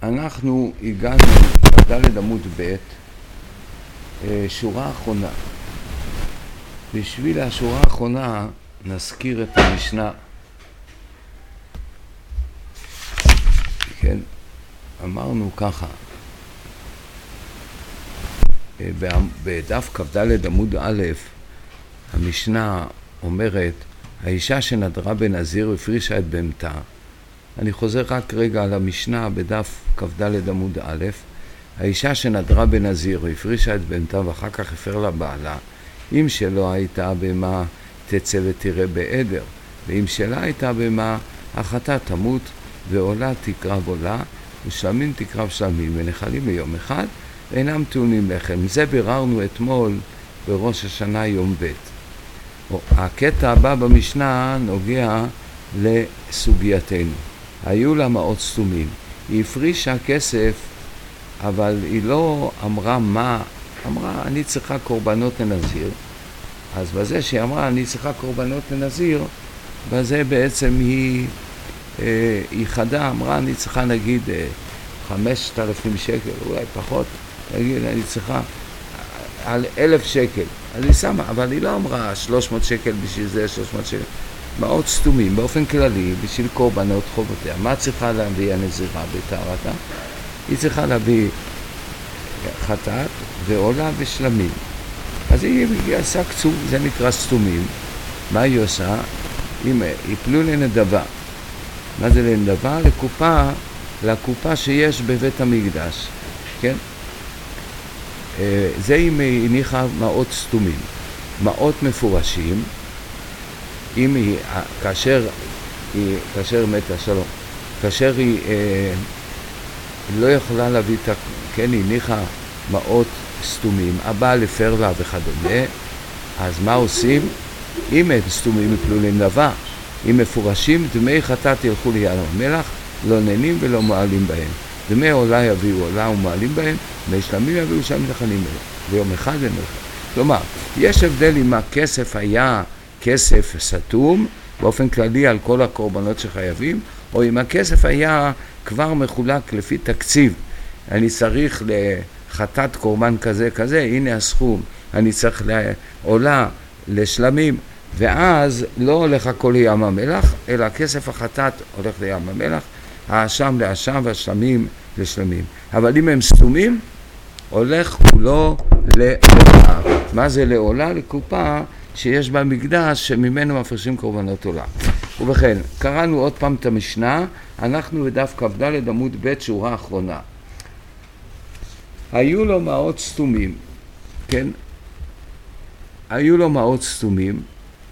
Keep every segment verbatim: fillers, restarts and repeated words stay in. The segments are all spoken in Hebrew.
אנחנו הגענו בד' עמוד ב', שורה אחרונה. בשביל השורה האחרונה נזכיר את המשנה. כן, אמרנו ככה, בדף כ"ד עמוד א', המשנה אומרת, האישה שנדרה בנזיר והפרישה את בהמתה. אני חוזר רק רגע על המשנה בדף כ"ד עמוד א', האישה שנדרה בנזיר והפרישה את בהמתה ואחר כך הפר לה בעלה, אם שלא הייתה בהמה תצא ותראה בעדר, ואם שלה הייתה בהמה החטאת תמות ועולה תקרב עולה ושלמים תקרב שלמים, ונחלים ביום אחד ואינם טעונים לחם. זה ביררנו אתמול בראש השנה יום ב'. הקטע הבא במשנה נוגע לסוגייתנו. היו לה מעות סתומים, היא הפרישה כסף, אבל היא לא אמרה מה, אמרה אני צריכה קורבנות לנזיר. אז בזה שהיא אמרה אני צריכה קורבנות לנזיר, בזה בעצם היא אה, היא חדה, אמרה אני צריכה נגיד אה, חמשת אלפים שקל, אולי פחות, נגיד אני צריכה על אלף שקל, אז היא שמה, אבל היא לא אמרה שלוש מאות שקל בשביל זה, שלוש מאות שקל, מעות סתומים באופן כללי בשביל קורבנות חובותיה. מה צריכה להביא הנזירה בטהרתה? היא צריכה להביא חטאת ועולה ושלמים. אז היא, היא עושה קצוב, זה נקרא סתומים. מה היא עושה? היא יפלו לנדבה. מה זה לנדבה? לקופה, לקופה שיש בבית המקדש, כן? זה היא הניחה מעות סתומים. מעות מפורשים, אם היא, כאשר היא, כאשר מתה, שלום, כאשר היא אה, לא יכולה להביא את, כן, היא הניחה מעות סתומים, הבעל הפר לה וכדומה, אז מה עושים? אם הם סתומים יפלו לנדבה, אם מפורשים, דמי חטאת ילכו לים המלח, לא נהנים ולא מעלים בהם. דמי עולה יביאו עולה ומעלים בהם, דמי שלמים יביאו שם נחנים ביום אחד ומלך. כלומר, יש הבדל אם הכסף היה כסף סתום, באופן כללי על כל הקורבנות שחייבים, או אם הכסף היה כבר מחולק לפי תקציב. אני צריך לחטאת קורבן כזה כזה, הנה הסכום, אני צריך לעולה לשלמים, ואז לא הולך הכל לים המלח, אלא כסף החטאת הולך לים המלח, האשם לאשם והשלמים לשלמים. אבל אם הם סתומים, הולך כולו לעולה. מה זה לעולה? לקופה שיש בה מקדש שממנו מפרישים קורבנות עולה. ובכן, קראנו עוד פעם את המשנה, אנחנו בדף כ"ד עמוד ב' שורה אחרונה. היו לו מעות סתומים, כן? היו לו מעות סתומים,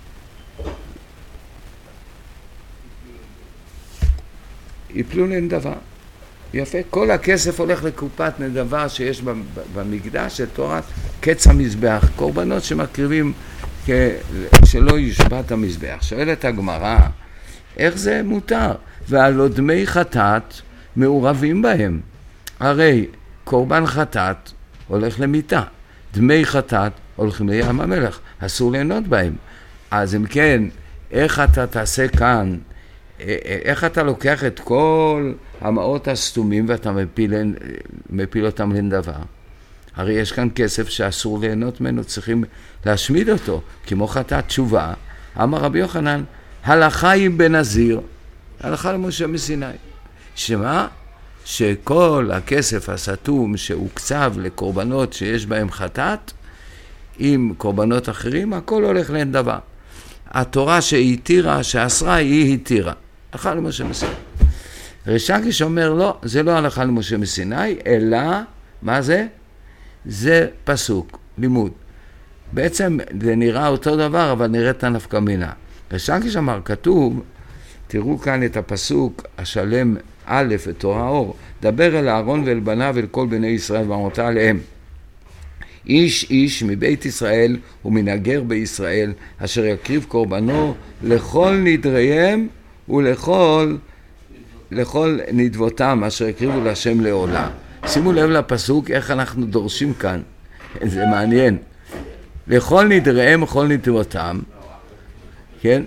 יפלו לנדבה. יפה, כל הכסף הולך לקופת נדבה שיש במקדש של תורת קץ המזבח, קורבנות שמקריבים שלא יושבת המזבח. שואלת הגמרא, איך זה מותר? והלא דמי חטאת מעורבים בהם. הרי קורבן חטאת הולך למיטה, דמי חטאת הולכים לים המלח, אסור ליהנות בהם. אז אם כן, איך אתה תעשה כאן, איך אתה לוקח את כל המעות הסתומים ואתה מפיל, מפיל אותם לנדבה? הרי יש כאן כסף שאסור ליהנות ממנו, צריכים להשמיד אותו, כמו חטאת תשובה. אמר רבי יוחנן, הלכה היא בנזיר, הלכה למשה מסיני. שמה? שכל הכסף הסתום שהוקצב לקורבנות שיש בהם חטאת, עם קורבנות אחרים, הכל הולך לנדבה. התורה שהתירה, שאסרה, היא התירה. הלכה למשה מסיני. ריש לקיש אומר, לא, זה לא הלכה למשה מסיני, אלא, מה זה? זה פסוק, לימוד. בעצם זה נראה אותו דבר, אבל נראה את הנפקא מינה. ריש לקיש אמר, כתוב, תראו כאן את הפסוק השלם א' ותורה אור, דבר אל אהרון ואל בניו ואל כל בני ישראל ואמרת עליהם. איש איש מבית ישראל ומנגר בישראל אשר יקריב קורבנו לכל נדריהם ולכל לכל נדבותם אשר יקריבו להשם לעולה. שימו לב לפסוק איך אנחנו דורשים כאן, זה מעניין. לכל נדריהם ולכל נדבותם, כן?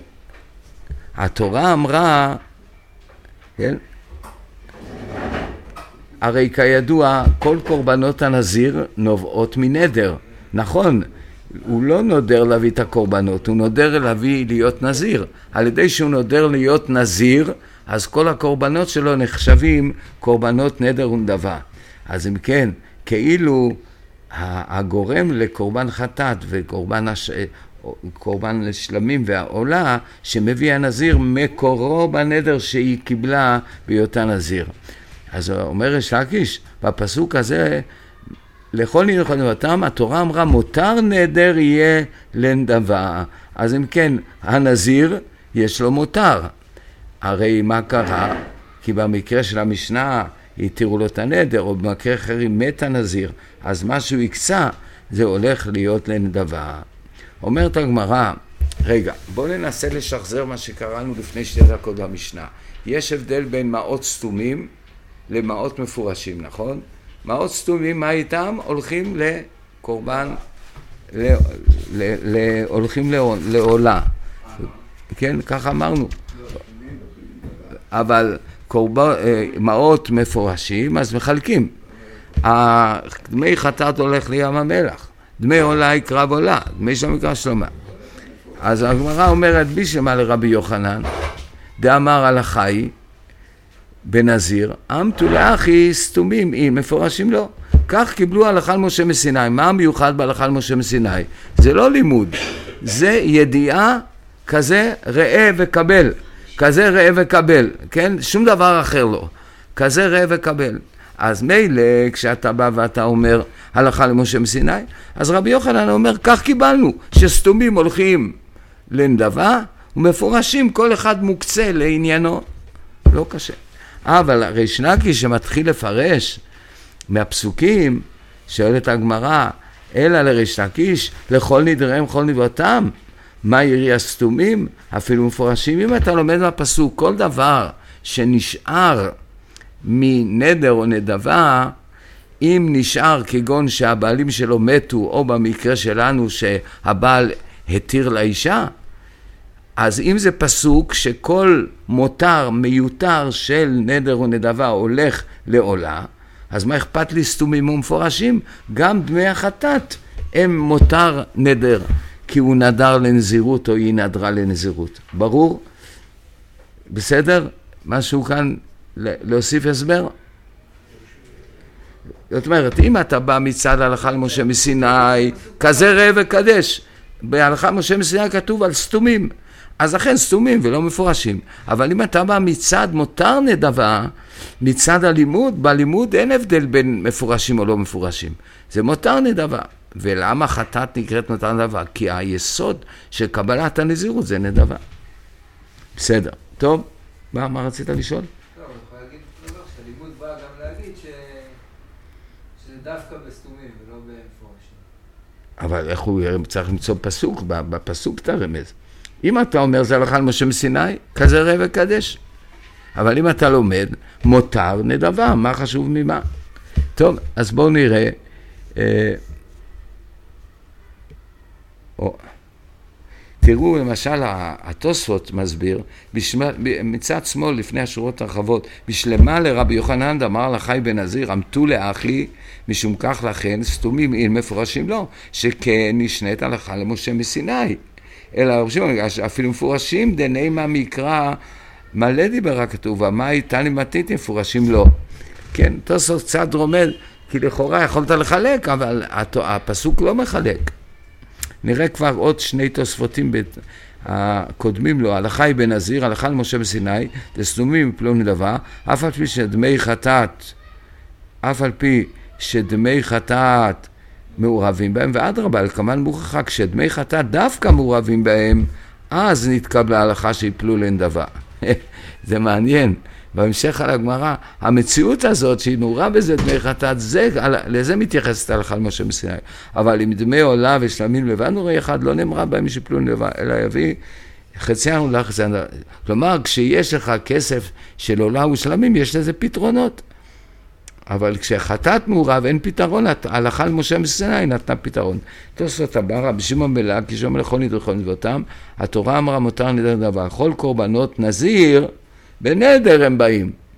התורה אמרה, כן? הרי כידוע כל קורבנות הנזיר נובעות מנדר, נכון, הוא לא נודר להביא את הקורבנות, הוא נודר להביא להיות נזיר, על ידי שהוא נודר להיות נזיר, אז כל הקורבנות שלו נחשבים קורבנות נדר ונדבה. אז אם כן, כאילו הגורם לקורבן חטאת וקורבן הש... קורבן לשלמים והעולה שמביא הנזיר מקורו בנדר שהיא קיבלה בהיותה נזיר. אז אומר ריש לקיש, בפסוק הזה, לכל נדחו נדבתם, התורה אמרה מותר נדר יהיה לנדבה. אז אם כן, הנזיר יש לו מותר. הרי מה קרה? כי במקרה של המשנה התירו לו את הנדר, או במקרה אחרים מת הנזיר, אז מה שהוא יקצה זה הולך להיות לנדבה. אומרת הגמרא, רגע, בואו ננסה לשחזר מה שקראנו לפני שתי דקות במשנה. יש הבדל בין מעות סתומים למעות מפורשים, נכון? מעות סתומים, מה איתם? הולכים לקורבן, ל, ל, ל, הולכים לעולה. כן, ככה אמרנו. אבל קורבן, מעות מפורשים, אז מחלקים. דמי חטאת הולך לים המלח. דמי עולה יקרב עולה, דמי שם יקרא שלמה. אז הגמרא אומרת, בישלמה לרבי יוחנן, דאמר הלכה היא, בנזיר, אמתו לאחי סתומים, אם מפורשים לא. כך קיבלו הלכה למשה מסיני. מה המיוחד בהלכה למשה מסיני? זה לא לימוד, זה ידיעה כזה ראה וקבל, כזה ראה וקבל, כן? שום דבר אחר לא, כזה ראה וקבל. אז מילא כשאתה בא ואתה אומר הלכה למשה מסיני, אז רבי יוחנן אומר כך קיבלנו, שסתומים הולכים לנדבה ומפורשים כל אחד מוקצה לעניינו, לא קשה. אבל ריש לקיש שמתחיל לפרש מהפסוקים, שואלת הגמרא, אלא לריש לקיש לכל נדריהם כל נדבתם, מה ירי הסתומים אפילו מפורשים. אם אתה לומד מהפסוק כל דבר שנשאר מנדר או נדבה, אם נשאר כגון שהבעלים שלו מתו, או במקרה שלנו שהבעל התיר לאישה, אז אם זה פסוק שכל מותר מיותר של נדר או נדבה הולך לעולה, אז מה אכפת לי סתומים ומפורשים? גם דמי החטאת הם מותר נדר, כי הוא נדר לנזירות או היא נדרה לנזירות. ברור? בסדר? משהו כאן להוסיף הסבר? זאת אומרת, אם אתה בא מצד הלכה למשה מסיני, כזה ראה וקדש, בהלכה למשה מסיני כתוב על סתומים, אז לכן סתומים ולא מפורשים. אבל אם אתה בא מצד מותר נדבה, מצד הלימוד, בלימוד אין הבדל בין מפורשים או לא מפורשים. זה מותר נדבה. ולמה חטאת נקראת מותר נדבה? כי היסוד של קבלת הנזירות זה נדבה. בסדר. טוב, מה, מה רצית לשאול? לא, אני יכול להגיד דבר שהלימוד בא גם להגיד ש... שזה דווקא בסתומים ולא במפורשים. אבל איך הוא צריך למצוא פסוק? בפסוק אתה רמז. אם אתה אומר זה הלכה למשה מסיני, כזה ראה וקדש. אבל אם אתה לומד, מותר נדבה, מה חשוב ממה? טוב, אז בואו נראה. אה, או, תראו למשל, התוספות מסביר, בשמה, מצד שמאל לפני השורות הרחבות, בשלמה לרבי יוחנן דאמר לחי בנזיר, אמתו לאחי, משום כך לכן, סתומים אין מפורשים לא, שכן נשנית הלכה למשה מסיני. אלא אפילו מפורשים דני מה מקרא מלא דיבר הכתוב, ומה איתני מתית מפורשים לא. כן, תוספות קצת רומד, כי לכאורה יכולת לחלק, אבל הפסוק לא מחלק. נראה כבר עוד שני תוספותים הקודמים לו, הלכה היא בנזיר, הלכה למשה מסיני, דסתומים מפלום נדבה, אף על פי שדמי חטאת, אף על פי שדמי חטאת מעורבים בהם, ואדרבה, על כמן מוכחה, כשדמי חטאת דווקא מעורבים בהם, אז נתקבלה ההלכה שיפלו לנדבה. זה מעניין. בהמשך על הגמרא, המציאות הזאת שהיא נורא בזה דמי חטאת, זה, לזה מתייחסת ההלכה למשה מסיני. אבל עם דמי עולה ושלמים לבד נורי אחד, לא נאמרה בהם שיפלו לנדבה, אלא יביא חציינו לחציינו. כלומר, כשיש לך כסף של עולה ושלמים, יש לזה פתרונות. אבל כשחטאת מעורב אין פתרון, ההלכה למשה מסיני נתנה פתרון. תוספות הבא, רבי שמעון בן לקיש שאומר לכל נדרי נדבתם, התורה אמרה מותר נדר נדבה, כל קורבנות נזיר, בנדר הם באים.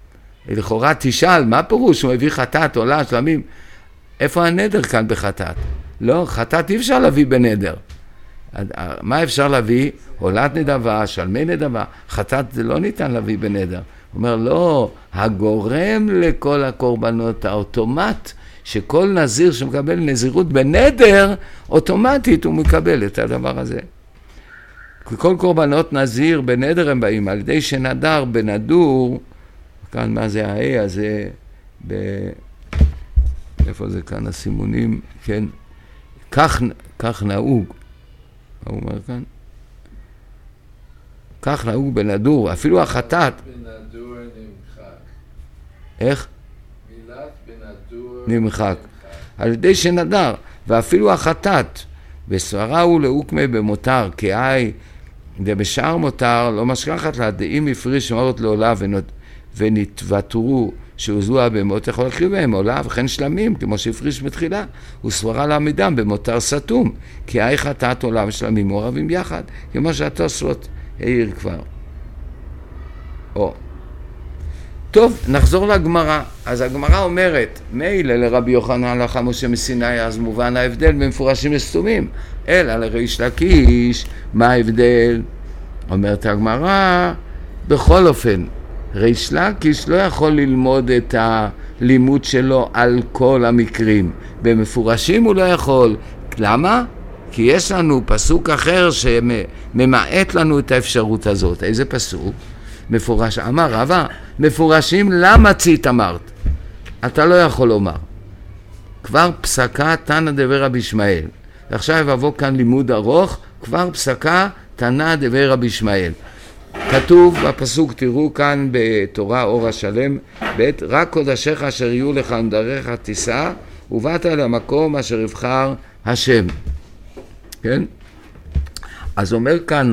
לכאורה תשאל, מה פירוש? הוא מביא חטאת, עולה, שלמים. איפה הנדר כאן בחטאת? לא, חטאת אי אפשר להביא בנדר. מה אפשר להביא? עולת נדבה, שלמי נדבה. חטאת זה לא ניתן להביא בנדר. הוא אומר, לא, הגורם לכל הקורבנות, האוטומט, שכל נזיר שמקבל נזירות בנדר, אוטומטית הוא מקבל את הדבר הזה. כל קורבנות נזיר בנדר הם באים, על ידי שנדר בנדור, כאן מה זה ה-A הזה, ב... איפה זה כאן הסימונים, כן, כך, כך נהוג, מה הוא אומר כאן? כך נהוג בנדור, אפילו החטאת. בנדור נמחק. איך? מילת בנדור נמחק. על ידי שנדר, ואפילו החטאת, בסברה הוא לאוקמה במותר, כאי, ובשאר מותר, לא משכחת לה, דאים הפריש מרות לעולה ונתוותרו, שהוזלו הבהמות יכול להקריב בהם עולה וכן שלמים, כמו שהפריש בתחילה, הוא סברה לעמידם במותר סתום, כי אי חטאת עולה ושלמים מעורבים יחד, כמו שהתוספות העיר כבר. או. טוב, נחזור לגמרא. אז הגמרא אומרת, מילא לרבי יוחנן הלכה משה מסיני, אז מובן ההבדל במפורשים לסתומים, אלא לריש לקיש, מה ההבדל? אומרת הגמרא, בכל אופן, ריש לקיש לא יכול ללמוד את הלימוד שלו על כל המקרים. במפורשים הוא לא יכול. למה? כי יש לנו פסוק אחר שממעט לנו את האפשרות הזאת. איזה פסוק? מפורש, אמר רבא, מפורשים למה צית אמרת? אתה לא יכול לומר. כבר פסקה תנא דבר רבי ישמעאל. עכשיו יבוא כאן לימוד ארוך, כבר פסקה תנא דבר רבי ישמעאל. כתוב בפסוק, תראו כאן בתורה אור השלם, בית רק קודשך אשר יהיו לך נדריך תישא, ובאת למקום אשר יבחר השם. כן? אז אומר כאן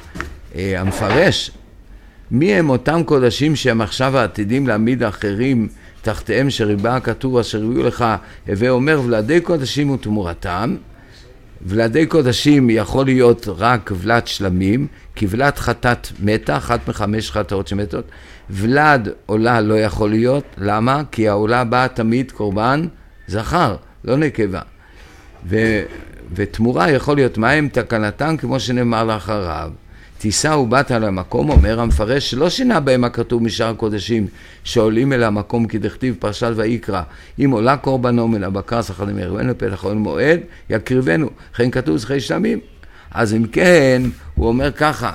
המפרש, מי הם אותם קודשים שהם עכשיו העתידים להעמיד אחרים תחתיהם שריבה הכתוב אשר יהיו לך, הווה אומר ולדי קודשים ותמורתם. ולדי קודשים יכול להיות רק ולד שלמים, כי ולד חטאת מתה, אחת מחמש חטאות שמתות. ולד עולה לא יכול להיות, למה? כי העולה באה תמיד קורבן זכר, לא נקבה. ו... ותמורה יכול להיות מים תקנתם כמו שנאמר לאחריו. תישא ובאת על המקום, אומר המפרש, שלא שינה בהם הכתוב משאר הקודשים שעולים אל המקום כדכתיב פרשת ויקרא, אם עולה קורבנו מן הבקר שכר למרבנו לפתח אוהל מועד, יקריבנו, לכן כתוב זכי שלמים. אז אם כן, הוא אומר ככה,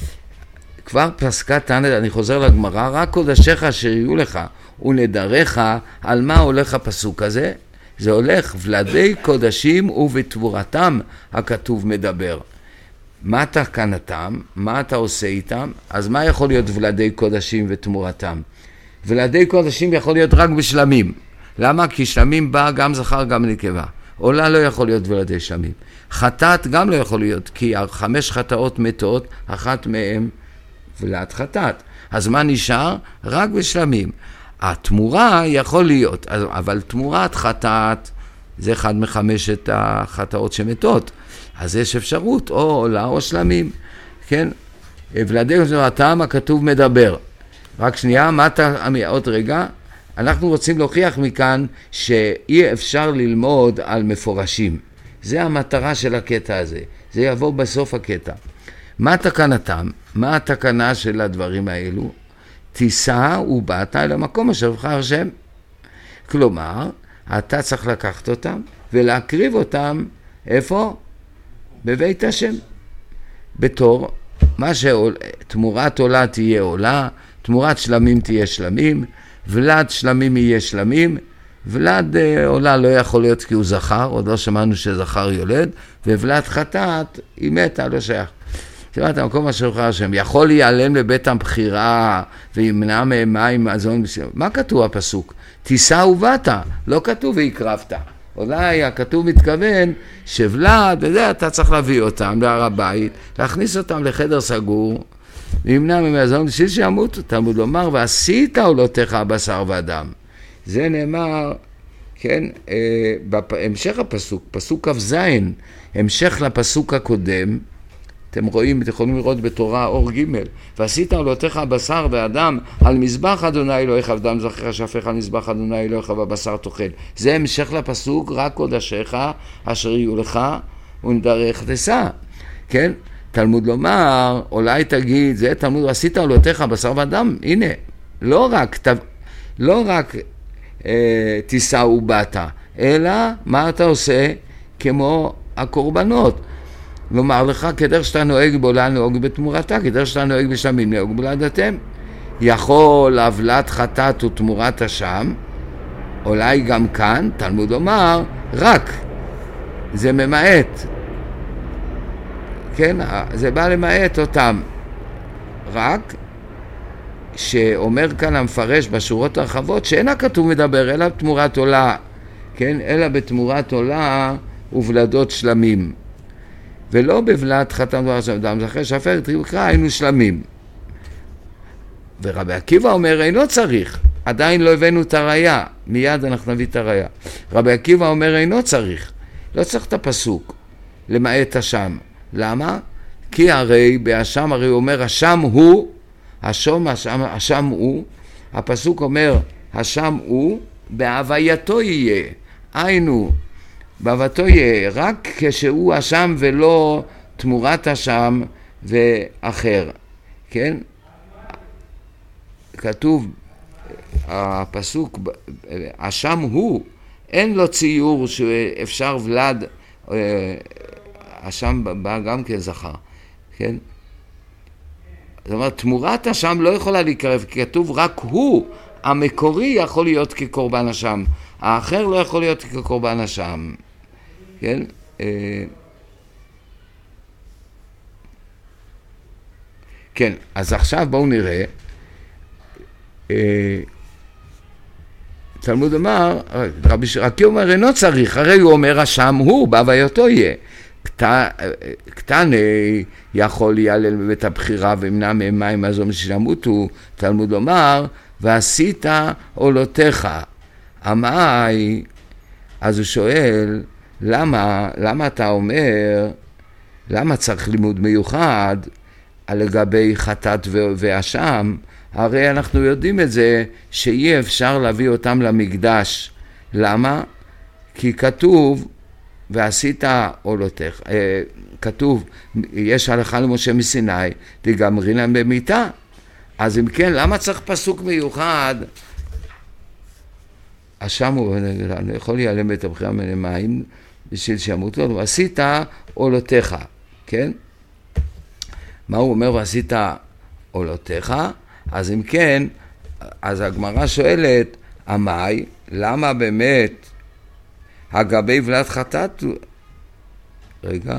כבר פסקה תנא, אני חוזר לגמרא, רק קודשך אשר יהיו לך ונדריך, על מה הולך הפסוק הזה? זה הולך ולדי קודשים ובתבורתם הכתוב מדבר. מה תקנתם? מה אתה עושה איתם? אז מה יכול להיות ולדי קודשים ותמורתם? ולדי קודשים יכול להיות רק בשלמים. למה? כי שלמים בא גם זכר גם נקבה. עולה לא יכול להיות ולדי שלמים. חטאת גם לא יכול להיות, כי חמש חטאות מתות, אחת מהם ולד חטאת. אז מה נשאר? רק בשלמים. התמורה יכול להיות, אבל תמורת חטאת זה אחד מחמשת החטאות שמתות. אז יש אפשרות, או עולה או שלמים, כן? ולדי קודשים הכתוב מדבר. רק שנייה, מה אתה, עוד רגע, אנחנו רוצים להוכיח מכאן שאי אפשר ללמוד על מפורשים. זה המטרה של הקטע הזה. זה יבוא בסוף הקטע. מה תקנתם? מה התקנה של הדברים האלו? תישא ובאת אל המקום אשר יבחר השם. כלומר, אתה צריך לקחת אותם ולהקריב אותם, איפה? בבית השם. בתור, מה שתמורת עולה תהיה עולה, תמורת שלמים תהיה שלמים, ולד שלמים יהיה שלמים, ולד עולה לא יכול להיות כי הוא זכר, עוד לא שמענו שזכר יולד, וולד חטאת היא מתה, לא שייך. תראה, המקום אשר יבחר השם, יכול להיעלם לבית הבחירה וימנע מהם מים מזון. מה כתוב הפסוק? תישא ובאת, לא כתוב והקרבת. אולי הכתוב מתכוון שוולד, וזה אתה צריך להביא אותם להר הבית, להכניס אותם לחדר סגור, וימנע ממזון בשביל שימותו. תלמוד לומר, ועשית עולותיך בשר ודם. זה נאמר, כן, בהמשך הפסוק, פסוק כ"ז, המשך לפסוק הקודם, אתם רואים, אתם יכולים לראות בתורה אור ג' ועשית עולותיך בשר ואדם על מזבח אדוני אלוהיך ודם זכרך שפך על מזבח אדוני אלוהיך ובבשר תאכל. זה המשך לפסוק, רק קודשיך אשר יהיו לך ונדרך תשא. כן? תלמוד לומר, אולי תגיד, זה תלמוד, עשית עולותיך בשר ואדם, הנה, לא רק, לא רק אה, תישא ובאת, אלא מה אתה עושה? כמו הקורבנות. לומר לך, כדר שאתה נוהג בולה נוהג בתמורתה, כדר שאתה נוהג בשלמים נוהג בולדתם. יכול עוולת חטאת ותמורת אשם, אולי גם כאן, תלמוד לומר, רק, זה ממעט. כן, זה בא למעט אותם. רק שאומר כאן המפרש בשורות הרחבות, שאין הכתוב מדבר אלא בתמורת עולה, כן, אלא בתמורת עולה ובלדות שלמים. ולא בבלת חתם דבר שם דם זכר שפר תקרא היינו שלמים. ורבי עקיבא אומר אינו צריך, עדיין לא הבאנו את הראיה, מיד אנחנו נביא את הראיה. רבי עקיבא אומר אינו צריך, לא צריך את הפסוק למעט השם. למה? כי הרי בהשם הרי הוא אומר השם הוא, השם, השם, השם הוא, הפסוק אומר השם הוא בהווייתו יהיה, היינו בהווייתו יהיה, רק כשהוא השם ולא תמורת השם ואחר. כן? כתוב הפסוק השם הוא, אין לו ציור שאפשר ולד, השם בא גם כזכר, כן? זאת אומרת, תמורת השם לא יכולה להיקרב, כי כתוב רק הוא, המקורי יכול להיות כקורבן השם, האחר לא יכול להיות כקורבן השם, כן? כן, אז עכשיו בואו נראה, תלמוד אמר, רבי עקיבא אומר, אינו צריך, הרי הוא אומר, השם הוא, בהווייתו יהיה. קטני יכול יעלל בבית הבחירה וימנע מהם מים הזו משלמותו, תלמוד לומר, ועשית עולותיך, המאי, אז הוא שואל, למה, למה אתה אומר, למה צריך לימוד מיוחד על לגבי חטאת ואשם? הרי אנחנו יודעים את זה שאי אפשר להביא אותם למקדש. למה? כי כתוב, ועשית עולותיך, כתוב, יש הלכה למשה מסיני, תגמרי להם במיטה. אז אם כן, למה צריך פסוק מיוחד? השם הוא, אני יכול להיעלם את הבחירה מן המים, בשביל שימותו, ועשית עולותיך, כן? מה הוא אומר, ועשית עולותיך? אז אם כן, אז הגמרא שואלת, המאי, למה באמת הגבי ולד חטאת? רגע.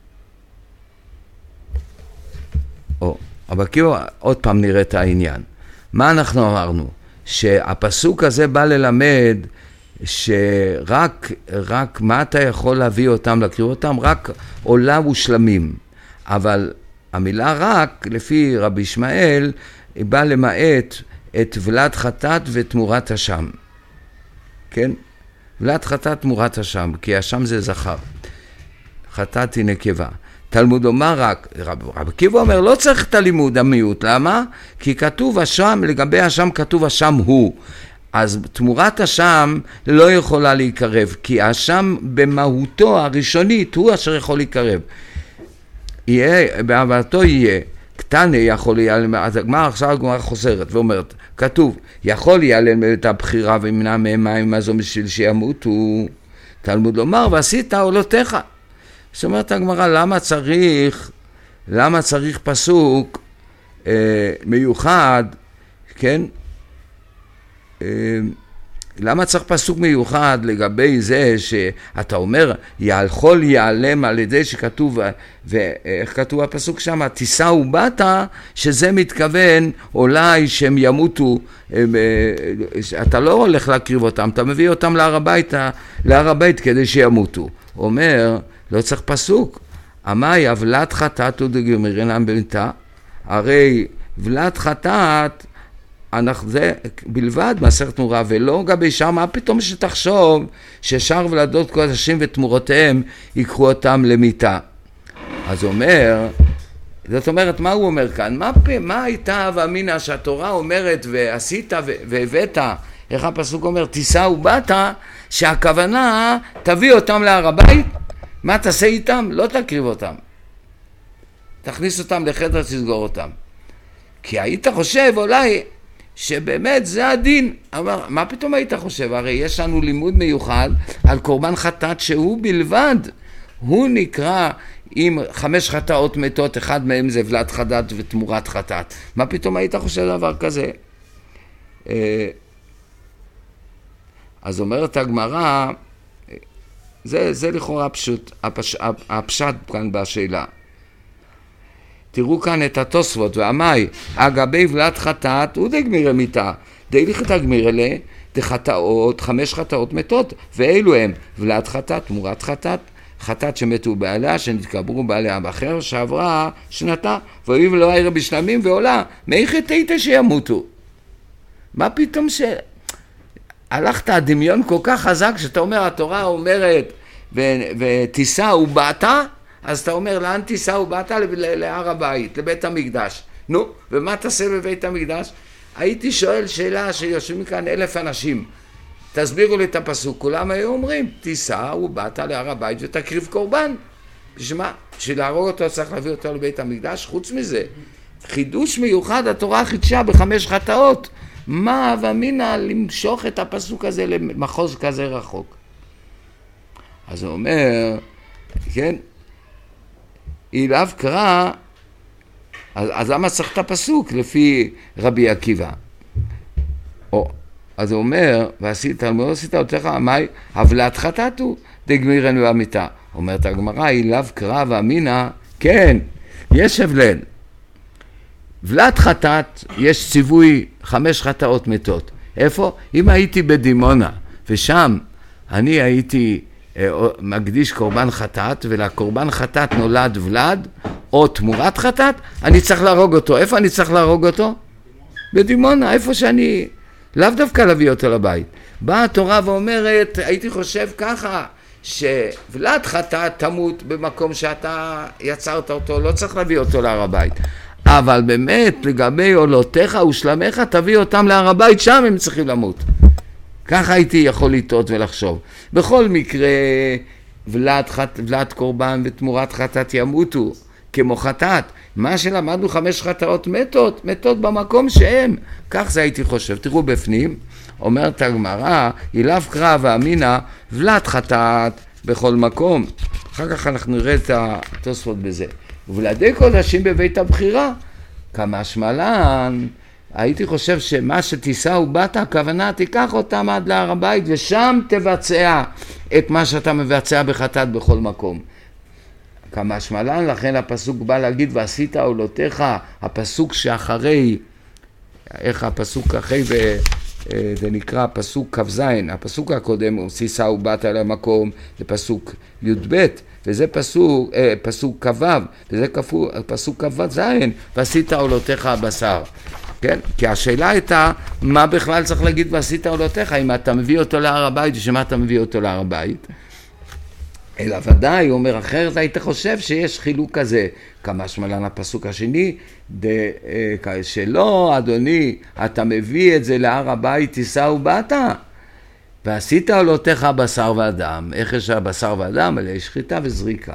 או, אבל כאילו עוד פעם נראה את העניין. מה אנחנו אמרנו? שהפסוק הזה בא ללמד שרק רק מה אתה יכול להביא אותם, להקריב אותם, רק עולה ושלמים. אבל המילה רק, לפי רבי ישמעאל, היא באה למעט את ולד חטאת ותמורת השם. כן? ולד חטאת תמורת השם, כי השם זה זכר. חטאת היא נקבה. תלמוד אומר רק, רב, רב עקיבא אומר, לא צריך את הלימוד המיעוט. למה? כי כתוב השם, לגבי השם כתוב השם הוא. אז תמורת השם לא יכולה להיקרב, כי השם במהותו הראשונית הוא אשר יכול להיקרב. יהיה, בהבאתו יהיה, קטני יכול להיעלם, אז הגמרא עכשיו הגמרא חוזרת ואומרת, כתוב, יכול להיעלם את הבחירה וימנע מהם מים הזו בשביל שימותו, תלמוד לומר, ועשית עולותיך. זאת אומרת הגמרא, למה צריך, למה צריך פסוק אה, מיוחד, כן? אה, למה צריך פסוק מיוחד לגבי זה שאתה אומר, יכול ייעלם על ידי שכתוב, ואיך כתוב הפסוק שם, תישא ובאת, שזה מתכוון אולי שהם ימותו, אתה לא הולך להקריב אותם, אתה מביא אותם להר הבית, להר הבית כדי שימותו. הוא אומר, לא צריך פסוק, המאי עוולת חטאת ודגמרינם במיטה, הרי ולת חטאת, אנחנו זה בלבד מסכת תמורה, ולא גבי שם, מה פתאום שתחשוב ששאר ולדות קודשים ותמורותיהם ייקחו אותם למיטה. אז הוא אומר, זאת אומרת, מה הוא אומר כאן? מה, מה הייתה הווה אמינא שהתורה אומרת ועשית והבאת, איך הפסוק אומר, תיסע ובאת, שהכוונה תביא אותם להר הבית? מה תעשה איתם? לא תקריב אותם. תכניס אותם לחדר, תסגור אותם. כי היית חושב אולי שבאמת זה הדין. אבל מה פתאום היית חושב? הרי יש לנו לימוד מיוחד על קורבן חטאת שהוא בלבד. הוא נקרא עם חמש חטאות מתות, אחד מהם זה ולת חטאת ותמורת חטאת. מה פתאום היית חושב דבר כזה? אז אומרת הגמרא, זה, זה לכאורה פשוט, הפש, הפשט כאן בשאלה. תראו כאן את התוספות, ואמי, אגבי ולת חטאת, הוא דגמירה מיתה, דהיליך תגמירה לה, דחטאות, חמש חטאות מתות, ואלו הם, ולת חטאת, תמורת חטאת, חטאת שמתו בעליה, שנתקברו בעליה באחר, שעברה שנתה, ואוהב לא העיר בשלמים ועולה, מי חטאת שימותו? מה פתאום ש... הלכת הדמיון כל כך חזק, שאתה אומר, התורה אומרת, ותיסע ובאת, אז אתה אומר, לאן תיסע ובאת? להר הבית, לבית המקדש. נו, ומה תעשה בבית המקדש? הייתי שואל שאלה שיושבים כאן אלף אנשים, תסבירו לי את הפסוק, כולם היו אומרים, תיסע ובאת להר הבית ותקריב קורבן. בשביל מה? בשביל להרוג אותו צריך להביא אותו לבית המקדש. חוץ מזה, חידוש מיוחד, התורה חידשה בחמש חטאות. מה הווה אמינא למשוך את הפסוק הזה למחוז כזה רחוק? אז הוא אומר, כן, אליו קרא, אז, אז למה צריך את הפסוק לפי רבי עקיבא? או, אז הוא אומר, ועשית, לא עשית אותך, אמי, הבלת חטאתו, דגמירנו אמיתה. אומרת הגמרא, אליו קרא ואמינא, כן, יש הבדל. ולת חטאת, יש ציווי חמש חטאות מתות. איפה? אם הייתי בדימונה, ושם אני הייתי אה, מקדיש קורבן חטאת, ולקורבן חטאת נולד ולד, או תמורת חטאת, אני צריך להרוג אותו. איפה אני צריך להרוג אותו? בדימונה, איפה שאני... לאו דווקא להביא אותו לבית. באה התורה ואומרת, הייתי חושב ככה, שוולת חטאת תמות במקום שאתה יצרת אותו, לא צריך להביא אותו להר הבית. אבל באמת, לגבי עולותיך ושלמיך, תביא אותם להר הבית, שם הם צריכים למות. ככה הייתי יכול לטעות ולחשוב. בכל מקרה, ולת, חט, ולת קורבן ותמורת חטאת ימותו, כמו חטאת. מה שלמדנו חמש חטאות מתות, מתות במקום שהם. כך זה הייתי חושב. תראו בפנים, אומרת הגמרא, אליו קרא ואמינא, ולת חטאת בכל מקום. אחר כך אנחנו נראה את התוספות בזה. ובלעדי קודשים בבית הבחירה, כמשמע לן, הייתי חושב שמה שתיסע ובאת, הכוונה תיקח אותם עד להר הבית, ושם תבצע את מה שאתה מבצע בחטאת בכל מקום. כמשמע לן, לכן הפסוק בא להגיד, ועשית עולותיך, הפסוק שאחרי, איך הפסוק אחרי, זה נקרא פסוק כ"ז, הפסוק הקודם, תיסע ובאת אל המקום, זה פסוק י' ב', וזה פסוק, אה, פסוק כ"ו, וזה כפו, פסוק כ"ז, ועשית עולותיך הבשר. כן? כי השאלה הייתה, מה בכלל צריך להגיד ועשית עולותיך, אם אתה מביא אותו להר הבית, ושמה אתה מביא אותו להר הבית? אלא ודאי, הוא אומר, אחרת היית חושב שיש חילוק כזה, כמשמע לן הפסוק השני, דה, אה, שלא, אדוני, אתה מביא את זה להר הבית, תיסע ובאת, ועשית עולותיך בשר ואדם. איך יש הבשר ואדם? עלי שחיטה וזריקה.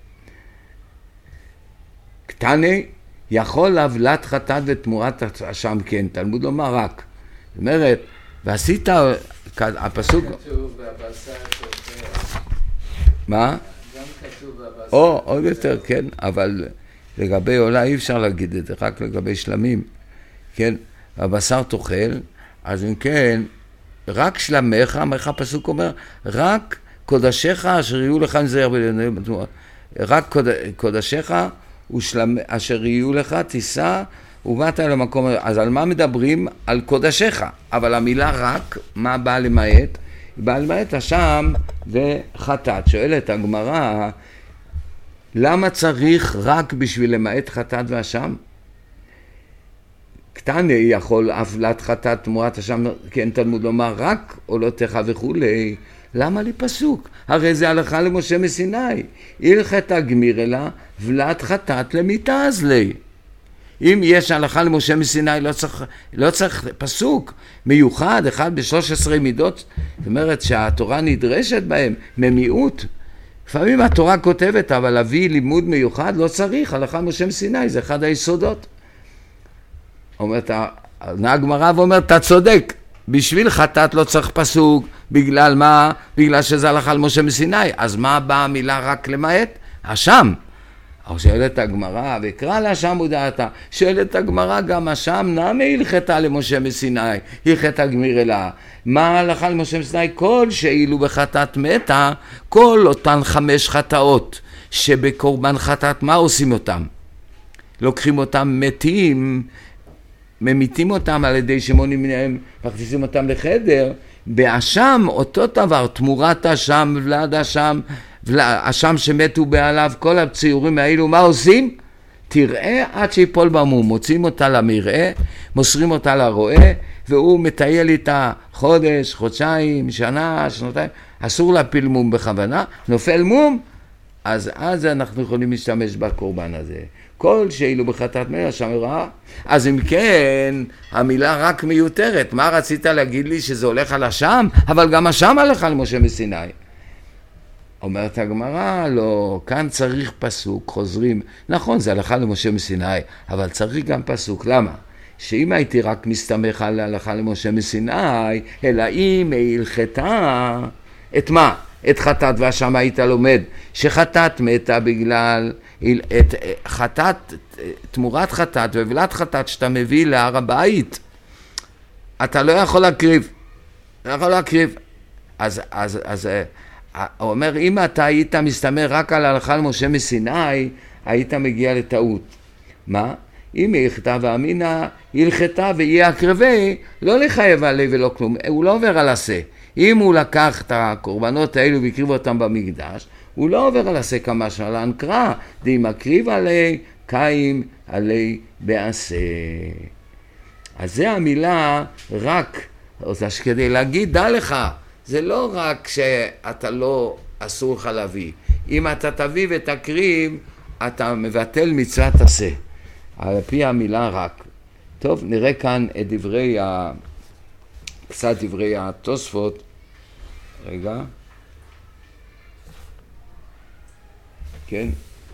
קטני, יכול הבלת חטאת ותמורת אשם כן, תלמוד לומר רק. זאת אומרת, ועשית, הפסוק... כתוב בבשר תאכל. מה? גם כתוב בבשר. או, עוד יותר, כן, אבל לגבי עולה אי אפשר להגיד את זה, רק לגבי שלמים. כן, הבשר תאכל, אז אם כן, רק שלמך, איך הפסוק אומר, רק קודשיך אשר יהיו לך נזיר, רק קודשיך אשר יהיו לך תיסע ובאת אל המקום. אז על מה מדברים? על קודשיך, אבל המילה רק, מה באה למעט? היא באה למעט אשם וחטאת. שואלת הגמרא, למה צריך רק בשביל למעט חטאת ואשם? קטני יכול הבלת חטאת תמורת אשם, כן תלמוד לומר רק עולותיך וכולי. למה לי פסוק? הרי זה הלכה למשה מסיני. הלכתה גמירלה ולת חטאת למיתה אז לי. אם יש הלכה למשה מסיני, לא צריך, לא צריך פסוק מיוחד, אחד ב-שלוש עשרה מידות, זאת אומרת שהתורה נדרשת בהם, ממיעוט. לפעמים התורה כותבת, אבל להביא לימוד מיוחד לא צריך, הלכה למשה מסיני, זה אחד היסודות. אומרת, הגמרא ואומר, אתה צודק, בשביל חטאת לא צריך פסוק, בגלל מה? בגלל שזה הלכה למשה מסיני, אז מה באה המילה רק למעט? אשם. או שואלת הגמרא, ויקרא לאשם הודעתה, שואלת הגמרא גם אשם נמי הלכתה למשה מסיני, הלכתה גמירלה. מה ההלכה למשה מסיני? כל שאילו בחטאת מתה, כל אותן חמש חטאות, שבקורבן חטאת מה עושים אותם? לוקחים אותם מתים, ממיתים אותם על ידי שמונים מהם, מכניסים אותם לחדר, באשם אותו דבר, תמורת אשם ולד אשם, אשם שמתו בעליו, כל הציורים האלו, מה עושים? תראה עד שיפול במום, מוצאים אותה למראה, מוסרים אותה לרועה, והוא מטייל איתה חודש, חודשיים, שנה, שנתיים, אסור להפיל מום בכוונה, נופל מום, אז אז אנחנו יכולים להשתמש בקורבן הזה. כל שאילו בחטאת מתה, שם רעה. אז אם כן, המילה רק מיותרת, מה רצית להגיד לי שזה הולך על אשם? אבל גם אשם הלכה למשה מסיני. אומרת הגמרא, לא, כאן צריך פסוק, חוזרים, נכון, זה הלכה למשה מסיני, אבל צריך גם פסוק, למה? שאם הייתי רק מסתמך על הלכה למשה מסיני, אלא אם הלכתה, את מה? את חטאת, והשם היית לומד, שחטאת מתה בגלל, את חטאת, תמורת חטאת ובלת חטאת שאתה מביא להר הבית, אתה לא יכול להקריב, לא יכול להקריב, אז, אז, אז, הוא אומר, אם אתה היית מסתמך רק על הלכה למשה מסיני, היית מגיע לטעות. מה? אם היא הלכתה ואמינה, היא הלכתה ויהיה הקרבי, לא לחייב עליה ולא כלום, הוא לא עובר על עשה. אם הוא לקח את הקורבנות האלו והקריב אותם במקדש, הוא לא עובר על עשה כמה של הנקרא, די מקריב עליה, קיים עליה בעשה. אז זה המילה רק, אז כדי להגיד, דע לך, זה לא רק שאתה לא אסור לך להביא. אם אתה תביא ותקריב, אתה מבטל מצוות עשה. על פי המילה רק. טוב, נראה כאן את דברי, ה... קצת דברי התוספות. רגע. כן.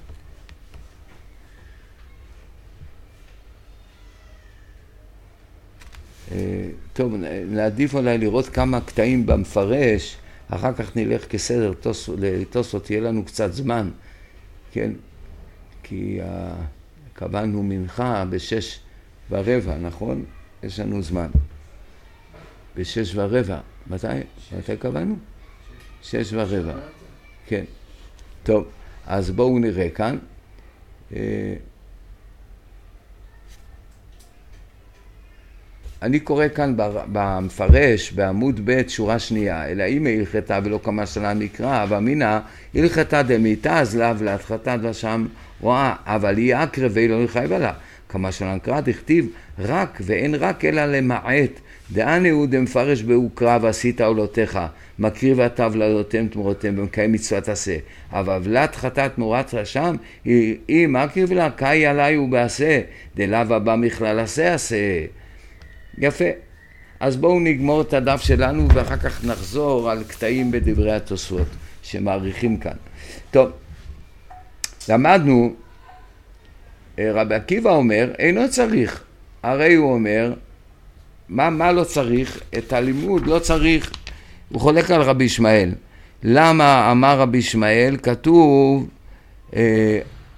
טוב, נעדיף אולי לראות כמה קטעים במפרש, אחר כך נלך כסדר לתוספות, תהיה לנו קצת זמן, כן? כי uh, קבענו מנחה בשש ורבע, נכון? יש לנו זמן. בשש ורבע. מתי? מתי קבענו? שש ורבע. כן. טוב, אז בואו נראה כאן. Uh, אני קורא כאן במפרש, בעמוד ב' שורה שנייה, אלא אם היא הלכתה ולא כמה שנה נקרא, ואמינה, הלכתה דמיתה אז לה ולהתחתה דשם רואה, אבל היא הקרבי לא לחייב עלה. כמה שנה נקרא, דכתיב רק ואין רק אלא למעט, דאן הוא דמפרש בהוקרא ועשית עולותיך, מקריב אתה ולדותם תמורתם ומקיים מצוות עשה. אבל ולת חטאת תמורת רשם, היא מקריב לה, קאי עלי ובעשה, דלאו הבא מכלל עשה עשה. יפה. אז בואו נגמור את הדף שלנו ואחר כך נחזור על קטעים בדברי התוספות שמעריכים כאן. טוב, למדנו, רבי עקיבא אומר, אינו צריך. הרי הוא אומר, מה, מה לא צריך? את הלימוד לא צריך. הוא חולק על רבי ישמעאל. למה אמר רבי ישמעאל? כתוב, אה,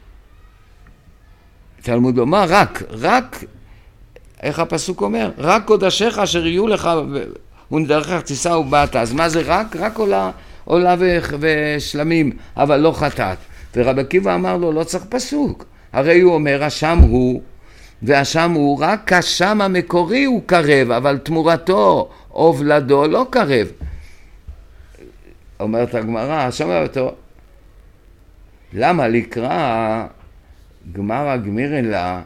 תלמוד לומר, רק, רק, איך הפסוק אומר? רק קודשיך אשר יהיו לך ונדרכך תישא ובאת. אז מה זה רק? רק עולה, עולה ושלמים, אבל לא חטאת. ורבי עקיבא אמר לו, לא צריך פסוק. הרי הוא אומר, אשם הוא, ואשם הוא, רק אשם המקורי הוא קרב, אבל תמורתו או ולדו לא קרב. אומרת הגמרא, אשם אותו. למה לקרא גמרא גמירן לה,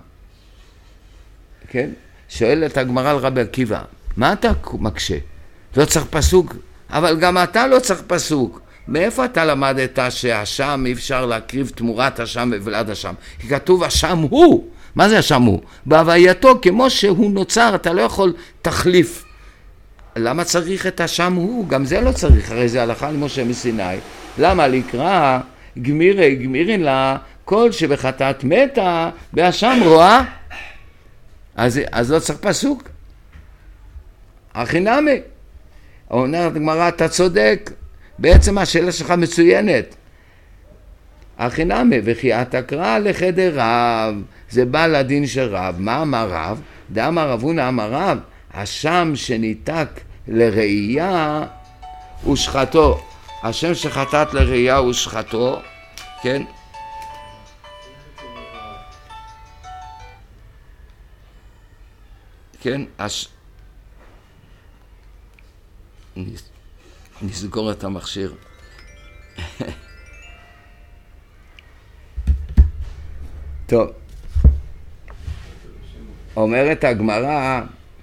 כן? שואלת הגמרא על רבי עקיבא, מה אתה מקשה? לא צריך פסוק אבל גם אתה לא צריך פסוק. מאיפה אתה למדת שהשם אי אפשר להקריב תמורת השם וולד השם? כי כתוב השם הוא. מה זה השם הוא? בהווייתו כמו שהוא נוצר, אתה לא יכול תחליף. למה צריך את השם הוא? גם זה לא צריך, הרי זה הלכה למשה מסיני. למה לקרא גמירי גמירין לה כל שבחטאת מתה בהשם רואה? אז, אז לא צריך פסוק. הכי נמי. אומרת הגמרא, אתה צודק. בעצם השאלה שלך מצוינת. הכי נמי, וכי אתה קרא לחדר רב, זה בא לדין של רב. מה אמר רב? דאמר רב הונא אמר רב, השם שניתק לראייה הוא שחטו. השם שחטאת לראייה הוא שחטו, כן? כן, הש... נסגור את המכשיר. טוב, אומרת הגמרא,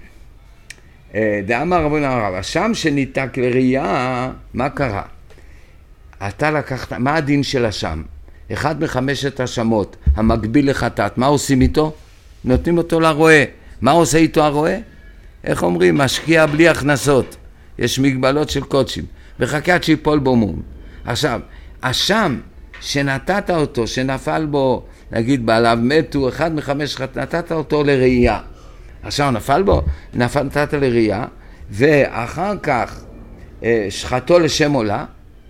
דאמר רב הונא אמר רב, השם שניתק לראייה, מה קרה? אתה לקחת, מה הדין של השם? אחד מחמשת השמות, המקביל לחטאת, מה עושים איתו? נותנים אותו לרועה. מה עושה איתו הרועה? איך אומרים? משקיע בלי הכנסות. יש מגבלות של קודשים. וחכה עד שיפול בו מום. עכשיו, השם שנתת אותו, שנפל בו, נגיד בעליו מתו, אחד מחמש, נתת אותו לראייה. עכשיו נפל בו, נפל, נתת לראייה, ואחר כך שחטו לשם עולה,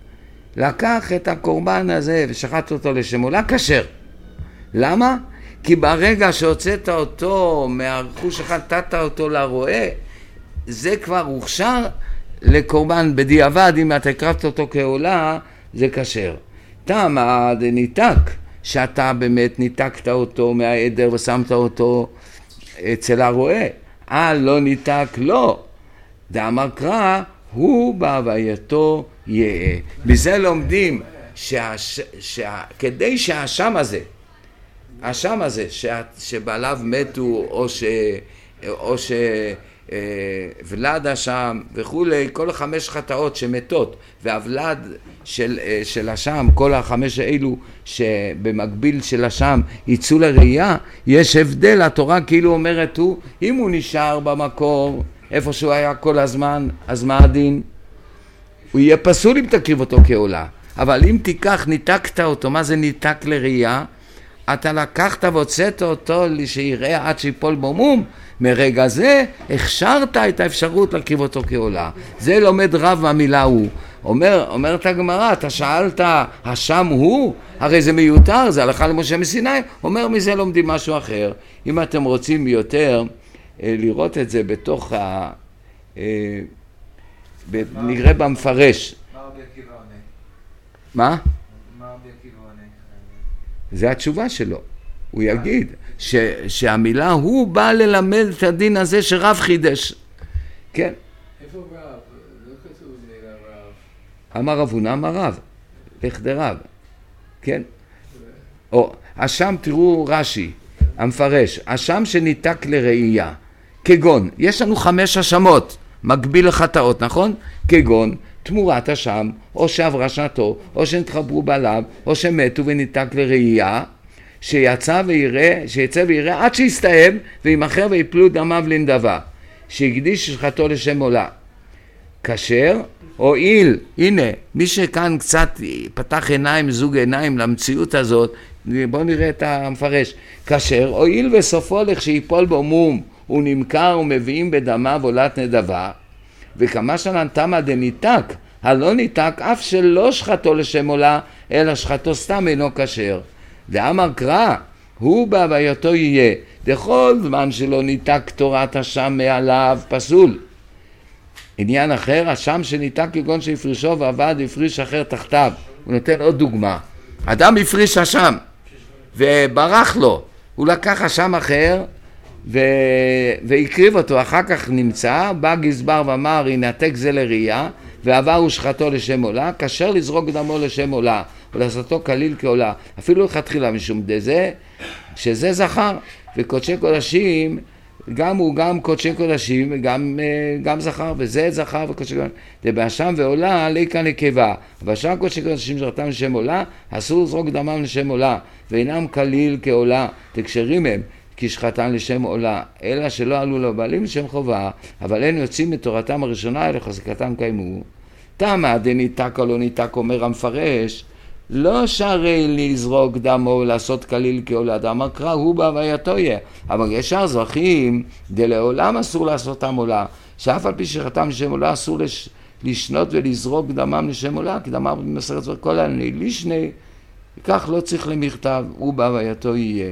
לקח את הקורבן הזה ושחט אותו לשם עולה, כשר. למה? כי ברגע שהוצאת אותו מהרכוש שלך, נתת אותו לרועה, זה כבר הוכשר לקורבן בדיעבד, אם אתה הקרבת אותו כעולה, זה כשר. תמה ניתק, שאתה באמת ניתקת אותו מהעדר ושמת אותו אצל הרועה. אה, לא ניתק, לא. דאמר קרא, הוא בהווייתו יהיה. בזה לומדים שהש... שה... כדי שהשם הזה, השם הזה, שה... שבעליו מתו או ש... או ש... ולד השם וכולי, כל החמש חטאות שמתות, והוולד של, של השם, כל החמש האלו שבמקביל של השם יצאו לראייה, יש הבדל. התורה כאילו אומרת הוא, אם הוא נשאר במקור איפה שהוא היה כל הזמן, אז מה הדין? הוא יהיה פסול אם תקריב אותו כעולה. אבל אם תיקח, ניתקת אותו, מה זה ניתק לראייה? אתה לקחת והוצאת אותו שיראה עד שיפול בו מום, מרגע זה הכשרת את האפשרות להקריב אותו כעולה. זה לומד רב מהמילה הוא. אומר, אומרת הגמרא, אתה שאלת, השם הוא? הרי זה מיותר, זה הלכה למשה מסיני. אומר, מזה לומדים משהו אחר. אם אתם רוצים יותר אה, לראות את זה בתוך ה... אה, ב, נראה במפרש. מה רבי עקיבא עונה? מה? מה רבי עקיבא עונה? זה התשובה שלו. הוא יגיד ש, שהמילה הוא בא ללמד את הדין הזה שרב חידש. כן. איפה רב? לא כתוב מילה רב. אמר רב הונא אמר רב. לכדי רב. כן. או, השם, תראו רש"י, המפרש, השם שניתק לראייה. כגון, יש לנו חמש השמות, מקביל לחטאות, נכון? כגון, תמורת השם, או שעברה שנתו, או שנתחברו בעליו, או שמתו וניתק לראייה, שיצא ויראה, שיצא ויראה עד שיסתיים, וימחר ויפלו דמיו לנדבה, שהקדיש שחטו לשם עולה. כשר, הואיל, הנה, מי שכאן קצת פתח עיניים, זוג עיניים למציאות הזאת, בואו נראה את המפרש. כשר, הואיל וסופו לכשיפול בו מום, הוא נמכר ומביאים בדמיו עולת נדבה, וכמה שנן תמה דניתק, הלא ניתק אף שלא שחטו לשם עולה, אלא שחטו סתם אינו כשר. דאמר קרא, הוא בהווייתו יהיה, דכל זמן שלא ניתק תורת השם מעליו פסול. עניין אחר, השם שניתק כגון שהפרישו ועבד הפריש אחר תחתיו. הוא נותן עוד דוגמה. אדם הפריש השם וברח לו, הוא לקח השם אחר ו... והקריב אותו, אחר כך נמצא, בא גזבר ואמר ינתק זה לראייה, ועבר ושחטו לשם עולה, כשר לזרוק דמו לשם עולה, ולעשותו כליל כעולה, אפילו לכתחילה משום דזה, שזה זכר, וקודשי קודשים גם הוא גם קודשי קודשים וגם גם זכר, וזה זכר וקודשי קודשים. זה באשם ועולה ליקה נקבה. באשם קודשי קודשים זכרתם לשם עולה, אסור לזרוק דמם לשם עולה, ואינם כליל כעולה, תקשרים הם, כי שחתן לשם עולה, אלא שלא עלו לבעלים לשם חובה, אבל אין יוצאים מתורתם הראשונה, אלא חזקתם קיימו. תמה דניתק או לא ניתק, אומר המפרש, לא שהרי לזרוק דמו ולעשות כליל כעולה, דמה קרא הוא בהווייתו יהיה, אבל ישר זרחים, דלעולם אסור לעשותם עולה, שאף על פי שחתם לשם עולה אסור לש, לשנות ולזרוק דמם לשם עולה, כי דמם במסרת זרוק כל העני לישני, כך לא צריך למכתב, הוא בהווייתו יהיה.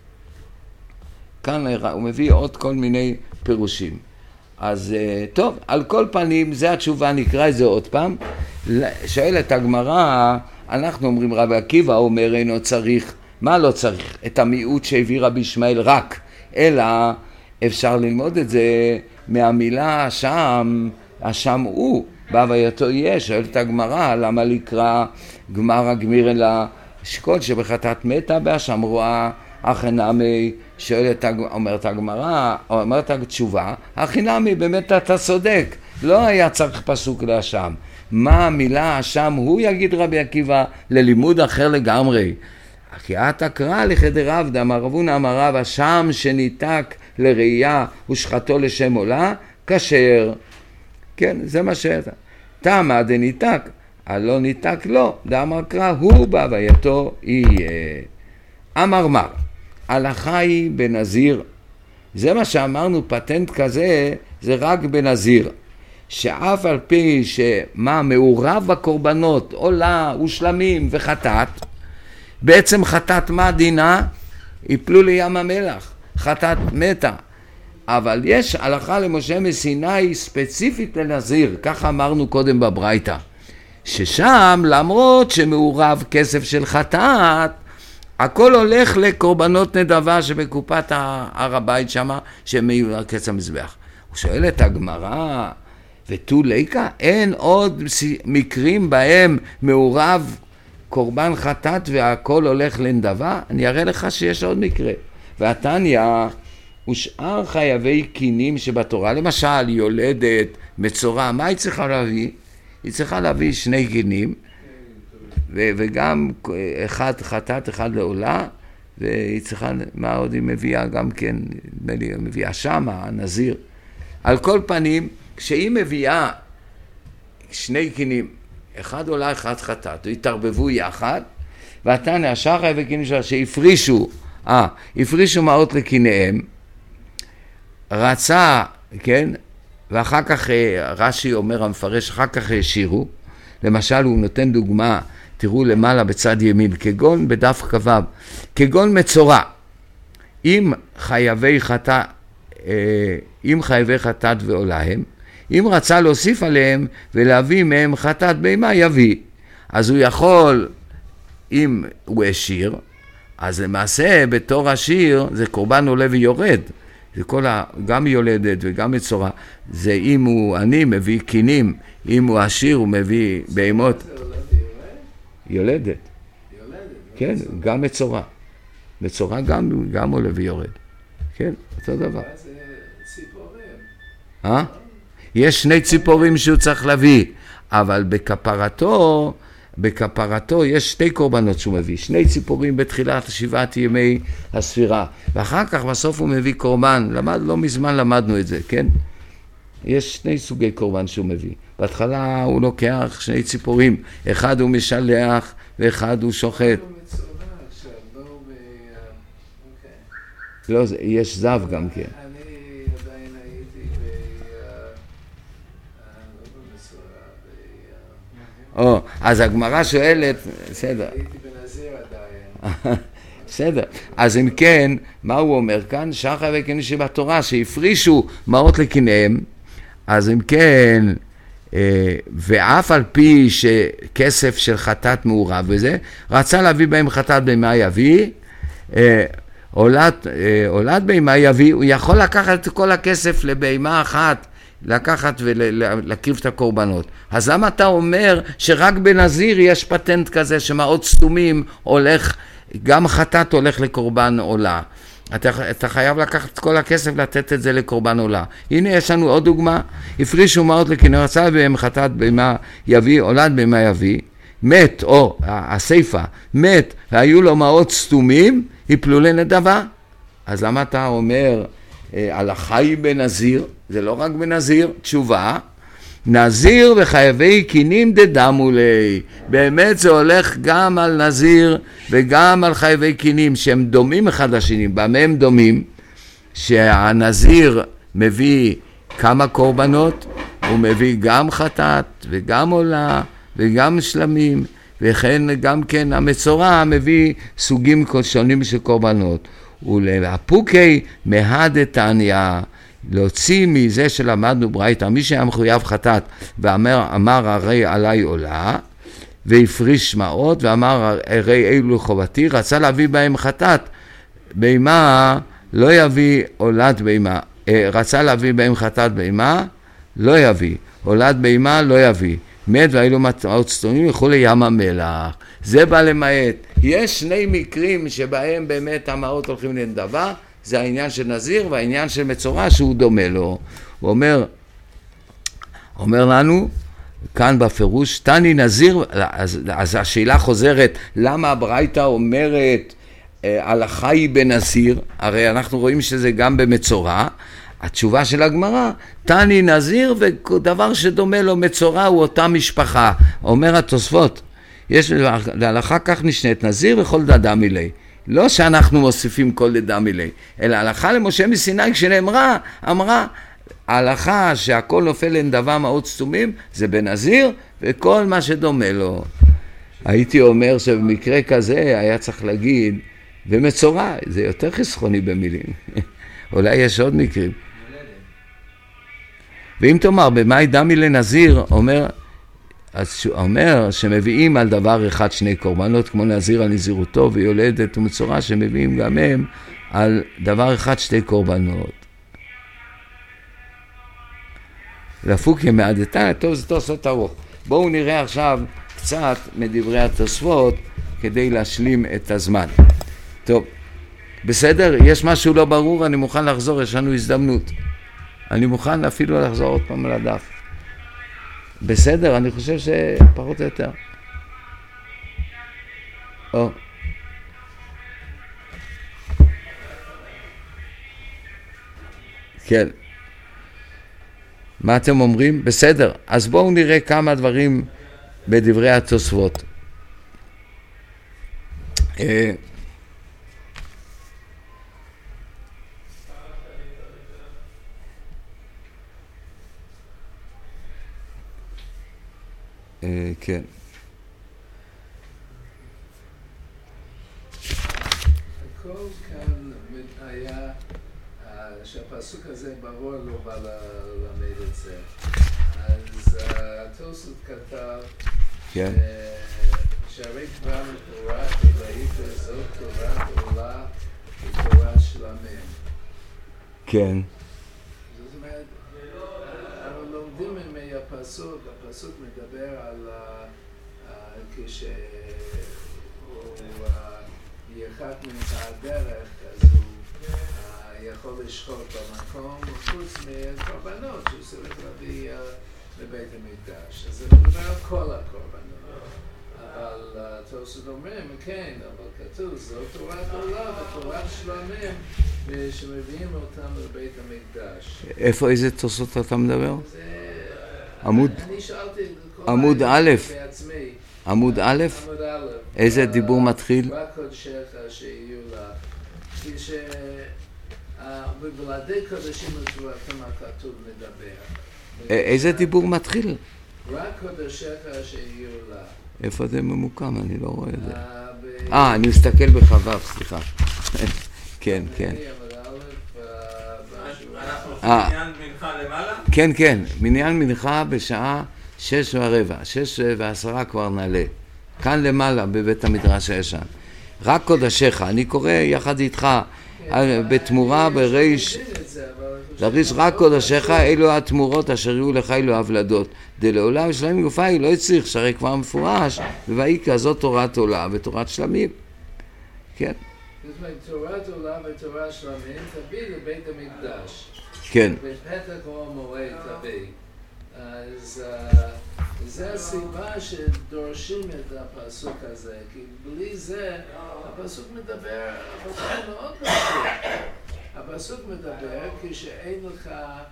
כאן הוא מביא עוד כל מיני פירושים. אז טוב, על כל פנים, זה התשובה, נקרא את זה עוד פעם. שואלת הגמרא, אנחנו אומרים רבי עקיבא אומר אינו צריך, מה לא צריך? את המיעוט שהביא רבי ישמעאל רק, אלא אפשר ללמוד את זה מהמילה השם, השם הוא, בהווייתו יהיה. שואלת הגמרא, למה לקרא גמרא גמיר אל השקול שבחטאת מתה בהשם רואה החינמי, שואלת, אומרת הגמרא, אומרת התשובה, החינמי באמת אתה צודק, לא היה צריך פסוק להשם. מה המילה השם הוא, יגיד רבי עקיבא, ללימוד אחר לגמרי. כי אתה קרא לחדר עבד, אמר רבונה אמר רב, השם שניתק לראייה ושחתו לשם עולה, כשר. כן, זה מה שאתה. תמה דניתק, הלא ניתק לא, דאמר קרא הוא בהווייתו יהיה. אמר מר, הלכה היא בנזיר, זה מה שאמרנו, פטנט כזה, זה רק בנזיר, שאף על פי שמה מעורב בקורבנות, עולה ושלמים וחטאת, בעצם חטאת מה דינה? יפלו לים המלח, חטאת מתה. אבל יש הלכה למשה מסיני ספציפית לנזיר, ככה אמרנו קודם בברייתא, ששם למרות שמעורב כסף של חטאת, הכל הולך לקורבנות נדבה שבקופת הר הבית שמה, שמיוער קץ המזבח. הוא שואל את הגמרא, ותו ליקה, אין עוד מקרים בהם מעורב קורבן חטאת והכל הולך לנדבה? אני אראה לך שיש עוד מקרה. והתניא, ושאר חייבי קינים שבתורה, למשל יולדת, מצורע, מה היא צריכה להביא? היא צריכה להביא שני קינים, ו- וגם אחד חטאת, אחד לעולה, והיא צריכה, מה עוד היא מביאה גם כן, היא מביאה שמה, הנזיר. על כל פנים, כשהיא מביאה שני קינים, אחד עולה, אחד חטאת, התערבבו יחד, והתניא, השאר חייבי קינים שלה, שהפרישו, אה, הפרישו מעות לקיניהם, רצה, כן, ואחר כך רש"י אומר המפרש, אחר כך השאירו, למשל הוא נותן דוגמה, תראו למעלה בצד ימין, כגון בדף כבב, כגון מצורע, אם חייבי חטא, אם חייבי חטאת ועולה הם, אם רצה להוסיף עליהם ולהביא מהם חטאת בהמה יביא, אז הוא יכול, אם הוא השאיר, אז למעשה בתור השיר זה קורבן עולה ויורד, זה כל ה... גם יולדת וגם מצורע, זה אם הוא עני מביא קינים, אם הוא עשיר הוא מביא בהמות. יולדת. כן, גם מצורע. מצורע גם, גם עולה ויורד. כן, אותו דבר. אה? יש שני ציפורים שהוא צריך להביא, אבל בכפרתו, בכפרתו יש שתי קורבנות שהוא מביא, שני ציפורים בתחילת שבעת ימי הספירה, ואחר כך בסוף הוא מביא קורבן, למד, לא מזמן למדנו את זה, כן? יש שני סוגי קורבן שהוא מביא, בהתחלה הוא לוקח שני ציפורים, אחד הוא משלח ואחד הוא שוחט. לא, יש זב גם כן. או, אז הגמרא שואלת, בסדר. הייתי בנזיר עדיין. בסדר. אז אם כן, מה הוא אומר כאן? שאר חייבי קינים שבתורה שהפרישו מעות לקיניהם, אז אם כן, ואף על פי שכסף של חטאת מעורב בזה, רצה להביא בהם חטאת בהמה יביא, עולת בהמה יביא, הוא יכול לקחת את כל הכסף לבהמה אחת, לקחת ולהקריב את הקורבנות. אז למה אתה אומר שרק בנזיר יש פטנט כזה שמעות סתומים הולך, גם חטאת הולך לקורבן עולה? אתה, אתה חייב לקחת את כל הכסף, לתת את זה לקורבן עולה. הנה יש לנו עוד דוגמה, הפרישו מעות לכנר, רצה בהם חטאת בהמה יביא, הולד בהמה יביא, מת, או הסיפה, מת, והיו לו מעות סתומים, יפלו לנדבה. אז למה אתה אומר, הלכה היא בנזיר? זה לא רק בנזיר, תשובה, נזיר וחייבי קינים דדמו לי. באמת זה הולך גם על נזיר וגם על חייבי קינים שהם דומים אחד לשני. במה הם דומים? שהנזיר מביא כמה קורבנות, הוא מביא גם חטאת וגם עולה וגם שלמים, וכן גם כן המצורע מביא סוגים שונים של קורבנות. ולהפוקי מהדתניא, להוציא מזה שלמדנו ברייתא, מי שהיה מחויב חטאת ואמר אמר הרי עליי עולה, והפריש מעות ואמר הרי אילו חובתי, רצה להביא בהם חטאת, בהמה לא יביא עולת בהמה, רצה להביא בהם חטאת בהמה, לא יביא, עולת בהמה לא יביא, מת והאילו מעות סתומים ילכו לים המלח. זה בא למעט. יש שני מקרים שבהם באמת המעות הולכים לנדבה, זה העניין של נזיר והעניין של מצורע שהוא דומה לו. הוא אומר, אומר לנו כאן בפירוש, תני נזיר, אז, אז השאלה חוזרת, למה הברייתא אומרת הלכה היא בנזיר? הרי אנחנו רואים שזה גם במצורע. התשובה של הגמרא, תני נזיר ודבר שדומה לו מצורע הוא אותה משפחה. אומר התוספות, יש להלכה כך נשנית נזיר וכל דדה מילי. לא שאנחנו מוסיפים כל דדה מילי, אלא הלכה למשה מסיני כשנאמרה, אמרה, ההלכה שהכל נופל לנדבה מעות סתומים זה בנזיר וכל מה שדומה לו. הייתי אומר שבמקרה כזה היה צריך להגיד במצורע, זה יותר חסכוני במילים. אולי יש עוד מקרים. ואם תאמר במאי דמי לנזיר, אומר, אז אומר שמביאים על דבר אחד שני קורבנות, כמו נזיר על נזירותו ויולדת ומצורע, שמביאים גם הם על דבר אחד שתי קורבנות. לפוק ימעדתה, טוב זה תוספות ארוך. בואו נראה עכשיו קצת מדברי התוספות כדי להשלים את הזמן. טוב, בסדר? יש משהו לא ברור, אני מוכן לחזור, יש לנו הזדמנות. אני מוכן אפילו לחזור עוד פעם לדף. בסדר, אני חושב שפחות או יותר. או. כן. מה אתם אומרים? בסדר. אז בואו נראה כמה דברים בדברי התוספות. אה... כן. הכל כאן היה שהפסוק הזה ברור לא בא ללמד את זה. אז התוספות כתב שהרי כבר מתורה אלוהית וזאת תורת עולה ותורת שלמים. כן. זאת אומרת, אנחנו לומדים מהפסוק, הפסוק מדבר על כשהוא ירחק מן הדרך, אז הוא יכול לשחוט במקום חוץ מקורבנות שהוא צריך להביא לבית המקדש. אז זה מדבר על כל הקורבנות. אבל התוספות אומרים, כן, אבל כתוב, זו תורת עולה ותורת שלמים שמביאים אותם לבית המקדש. איפה, איזה תוספות אתה מדבר? זה... עמוד, אני שאלתי עמוד א', בעצמי. עמוד א', עמוד א'. איזה דיבור מתחיל? רק קודשך שיהיו לה. כש... בבלעדי קודשים לתורתם הכתוב מדבר. איזה דיבור מתחיל? רק קודשך שיהיו לה. איפה זה ממוקם? אני לא רואה את זה. אה, אני מסתכל בחבב, סליחה. כן, כן. אנחנו עושים מניין מנחה למעלה? כן, כן. מניין מנחה בשעה שש ורבע. שש ועשרה כבר נעלה. כאן למעלה, בבית המדרש הישן. רק קודשך, אני קורא יחד איתך, בתמורה בריש, לריש רק קודשך, אלו התמורות אשר יהיו לך, אלו הבלדות. דלעולם שלמים גופי לא יצריך, שהרי כבר מפורש, ובאי כזאת תורת עולה ותורת שלמים. כן. זאת אומרת, תורת עולה ותורה שלמים תביא לבית המקדש. כן. בפתח או המועד תביא. אז זה הסיבה שדורשים את הפסוק הזה, כי בלי זה הפסוק מדבר, הפסוק מאוד פשוט. הפסוק מדבר כשאין לך,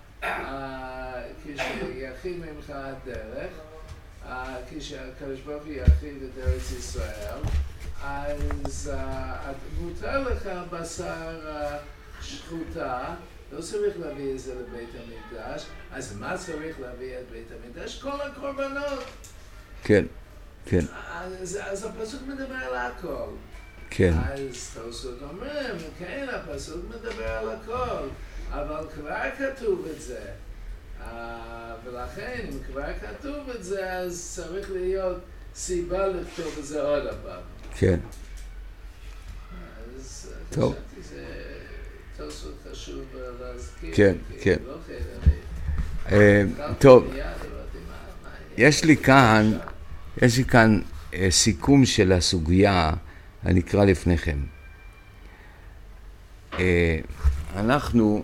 כשיחיל ממך הדרך, כשהקדוש ברוך הוא יחיל את ארץ ישראל, אז מותר לך בשר שחוטה, לא צריך להביא את זה לבית המקדש, אז מה צריך להביא את בית המקדש? כל הקורבנות. כן, כן. אז, אז הפסוק מדבר על הכל. כן. אז תוספות אומרים, כן, הפסוק מדבר על הכל, אבל כבר כתוב את זה. ולכן, אם כבר כתוב את זה, אז צריך להיות סיבה לכתוב את זה עוד הפעם. כן. אז טוב. חשבתי זה תוספות חשוב להזכיר. כן, כן. לא חייב. טוב, יש לי כאן, יש לי כאן סיכום של הסוגיה, אני אקרא לפניכם. אנחנו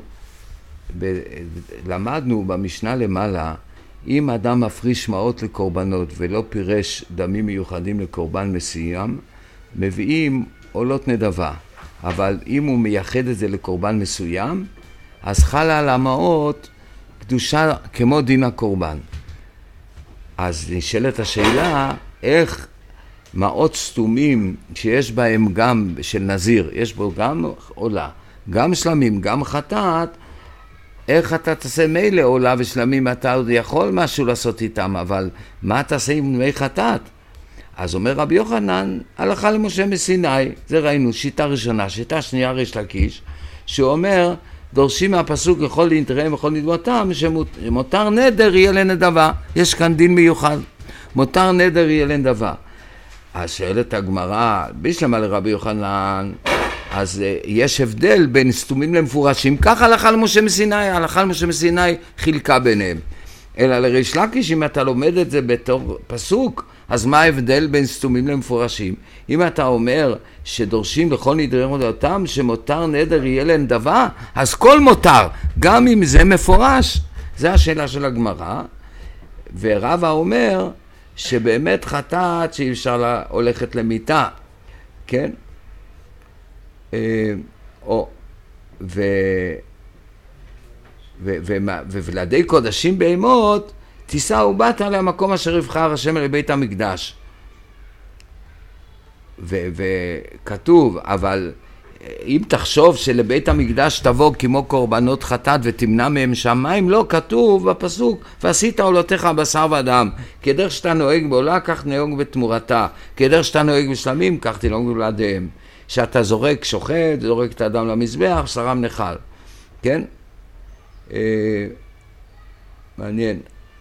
למדנו במשנה למעלה, אם אדם מפריש מעות לקורבנות ולא פירש דמים מיוחדים לקורבן מסוים, מביאים עולות נדבה. אבל אם הוא מייחד את זה לקורבן מסוים, אז חלה על המעות קדושה כמו דין הקורבן. אז נשאלת השאלה, איך מעות סתומים שיש בהם גם של נזיר, יש בו גם עולה, גם שלמים, גם חטאת, איך אתה תעשה מילא עולה ושלמים, אתה עוד יכול משהו לעשות איתם, אבל מה תעשה עם דמי חטאת? אז אומר רבי יוחנן, הלכה למשה מסיני, זה ראינו, שיטה ראשונה, שיטה שנייה ריש לקיש, שהוא אומר, דורשים מהפסוק יכול להתראה וכל נדמותם, שמותר נדר יהיה לנדבה, יש כאן דין מיוחד, מותר נדר יהיה לנדבה. אז שואלת הגמרא, בשלמה לרבי יוחנן, אז יש הבדל בין סתומים למפורשים, כך הלכה למשה מסיני, הלכה למשה מסיני חילקה ביניהם. אלא לריש לקיש, אם אתה לומד את זה בתור פסוק, אז מה ההבדל בין סתומים למפורשים? אם אתה אומר שדורשים לכל נדרי אותם, שמותר נדר יהיה לנדבה, אז כל מותר, גם אם זה מפורש. זה השאלה של הגמרא, ורבא אומר שבאמת חטאת שאי אפשר לה, הולכת למיטה, כן? או, ו... וולדי קודשים בהמות תישא ובאת למקום אשר יבחר השם לבית המקדש. וכתוב, אבל אם תחשוב שלבית המקדש תבוא כמו קורבנות חטאת ותמנע מהם שמיים, לא, כתוב בפסוק, ועשית עולותיך בשר ודם, כדרך שאתה נוהג בעולה, כך נהוג בתמורתה, כדרך שאתה נוהג בשלמים, כך תנהוג בולדיהם. שאתה זורק שוחט, זורק את האדם למזבח, שרם נחל. כן? אה, מעניין.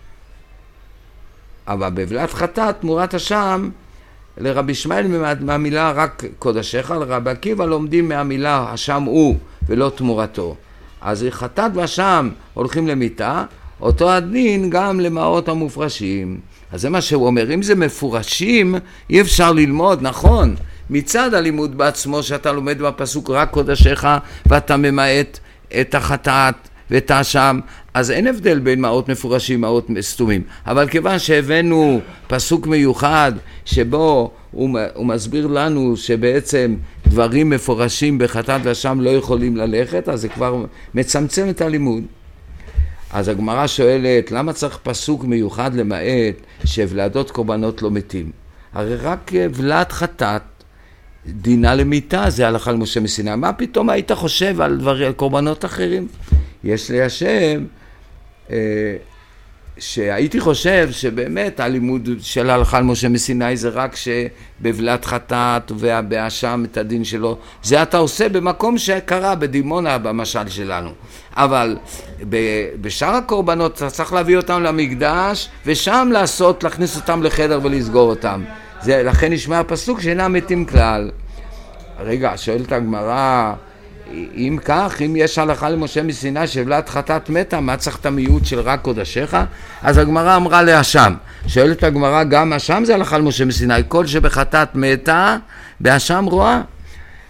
אבל בבלת חטאת, תמורת השם, לרבי ישמעאל מהמילה רק קודשך, לרבי עקיבא לומדים מהמילה השם הוא ולא תמורתו. אז חטאת והשם הולכים למיטה, אותו הדין גם למעות המופרשים. אז זה מה שהוא אומר, אם זה מפורשים, אי אפשר ללמוד, נכון, מצד הלימוד בעצמו שאתה לומד בפסוק רק קודשך ואתה ממעט את החטאת ואת האשם, אז אין הבדל בין מעות מפורשים מעות סתומים. אבל כיוון שהבאנו פסוק מיוחד שבו הוא, הוא מסביר לנו שבעצם דברים מפורשים בחטאת ואשם לא יכולים ללכת, אז זה כבר מצמצם את הלימוד. אז הגמרא שואלת, למה צריך פסוק מיוחד למעט שבלעדות קורבנות לא מתים? הרי רק ולד חטאת דינה למיטה, זה הלכה למשה מסיני. מה פתאום היית חושב על דבר, על קורבנות אחרים? יש לי השם אה, שהייתי חושב שבאמת הלימוד של הלכה למשה מסיני זה רק שבבלת חטאת ובאשם את הדין שלו, זה אתה עושה במקום שקרה בדימונה במשל שלנו. אבל בשאר הקורבנות אתה צריך להביא אותם למקדש ושם לעשות, להכניס אותם לחדר ולסגור אותם. זה, לכן נשמע הפסוק שאינם מתים כלל. רגע, שואלת הגמרא, אם כך, אם יש הלכה למשה מסיני שבלת חטאת מתה, מה צריך את המיעוט של רק קודשך? אז הגמרא אמרה לאשם. שואלת הגמרא, גם אשם זה הלכה למשה מסיני, כל שבחטאת מתה, באשם רואה.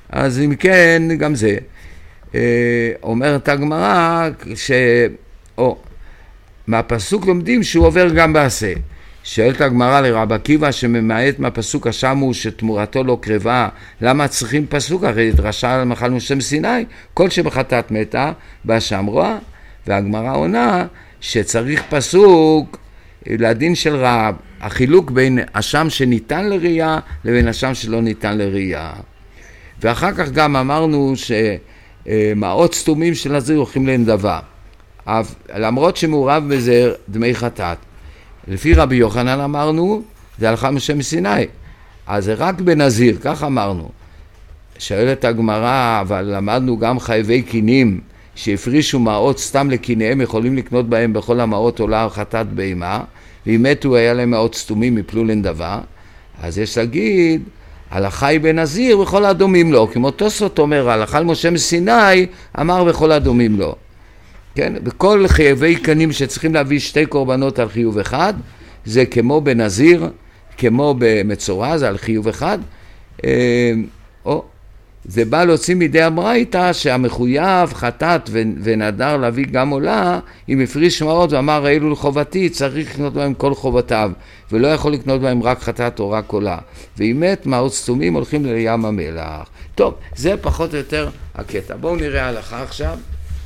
אז אם כן, גם זה. אומרת הגמרא, ש... או, מהפסוק לומדים שהוא עובר גם בעשה. שואלת הגמרא לרב עקיבא שממעט מהפסוק השם שתמורתו לא קרבה, למה צריכים פסוק? הרי דרשה על מחלנו שם סיני, כל שבחטאת מתה באשם רואה. והגמרא עונה שצריך פסוק לדין של רב, החילוק בין אשם שניתן לראייה לבין אשם שלא ניתן לראייה. ואחר כך גם אמרנו שמעות סתומים של נזיר הולכים לנדבה, למרות שמעורב בזה דמי חטאת. לפי רבי יוחנן אמרנו, זה הלכה משם סיני, אז זה רק בנזיר, כך אמרנו. שואלת הגמרא, אבל למדנו גם חייבי קינים, שהפרישו מעות סתם לקיניהם, יכולים לקנות בהם בכל המעות עולה חטאת בהמה, ואם מתו היה להם מעות סתומים יפלו לנדבה, אז יש להגיד, הלכה היא בנזיר וכל הדומים לו, כמו תוספות אומר, הלכה למשה מסיני, אמר וכל הדומים לו. כן? בכל חייבי קנים שצריכים להביא שתי קורבנות על חיוב אחד, זה כמו בנזיר, כמו במצורע, זה על חיוב אחד, או, זה בא להוציא מידי הברייתא שהמחויב חטאת ונדר להביא גם עולה, אם הפריש מעות ואמר אלו לחובתי, צריך לקנות בהם כל חובתיו, ולא יכול לקנות בהם רק חטאת או רק עולה. ואם מת, מעות סתומים הולכים לים המלח. טוב, זה פחות או יותר הקטע. בואו נראה הלכה עכשיו.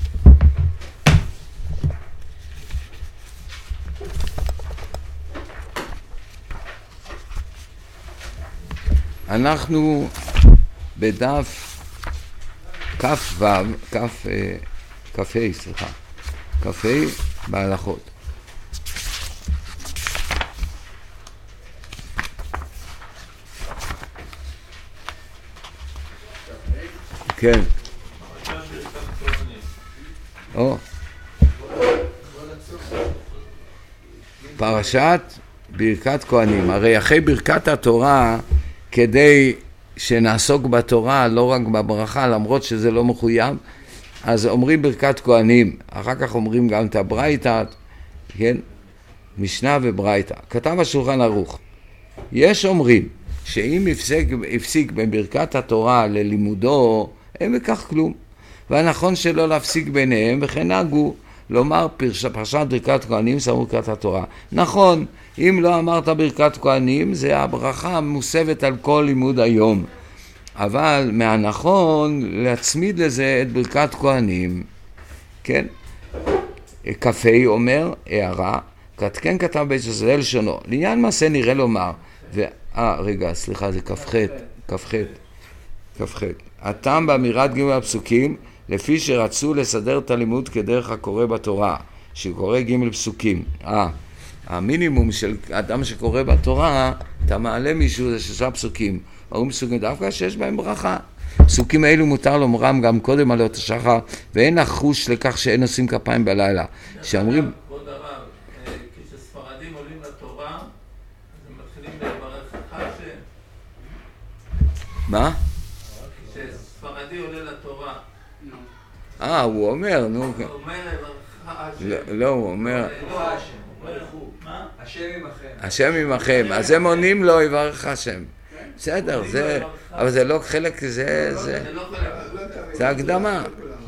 אנחנו בדף כף וו, כף, כף ה', סליחה, כף ה' בהלכות. כן. או. פרשת ברכת כהנים. הרי אחרי ברכת התורה, כדי שנעסוק בתורה, לא רק בברכה, למרות שזה לא מחויב, אז אומרים ברכת כהנים, אחר כך אומרים גם את הברייתא, כן? משנה וברייתא. כתב השולחן ערוך, יש אומרים שאם הפסיק, הפסיק בין ברכת התורה ללימודו, אין בכך כלום. והנכון שלא להפסיק ביניהם, וכן נהגו לומר פרשת ברכת כהנים סמוך ברכת התורה. נכון, אם לא אמרת ברכת כהנים, זה הברכה המוסבת על כל לימוד היום. אבל מהנכון להצמיד לזה את ברכת כהנים. כן? קפה אומר, הערה, כן כתב בית ישראל שונו. לעניין מעשה נראה לומר, ו... אה, רגע, סליחה, זה כ"ח, כ"ח, כ"ח. הטעם באמירת ג' הפסוקים, לפי שרצו לסדר את הלימוד כדרך הקורא בתורה, שקורא ג' פסוקים. אה, המינימום של אדם שקורא בתורה, אתה מעלה מישהו, זה שלושה פסוקים. אומרים פסוקים דווקא שיש בהם ברכה. פסוקים האלו מותר לומרם גם קודם עלות השחר, ואין החוש לכך שאין עושים כפיים בלילה. שאומרים... כבוד הרב, כשספרדים עולים לתורה, אז הם מתחילים לברך השם. מה? כשספרדי עולה לתורה. אה, הוא אומר, נו. הוא אומר לברך השם. לא, הוא אומר... לא השם. השם עמכם. השם עמכם, אז הם עונים לו יברך השם. בסדר, זה, אבל זה לא חלק, זה, זה, זה הקדמה.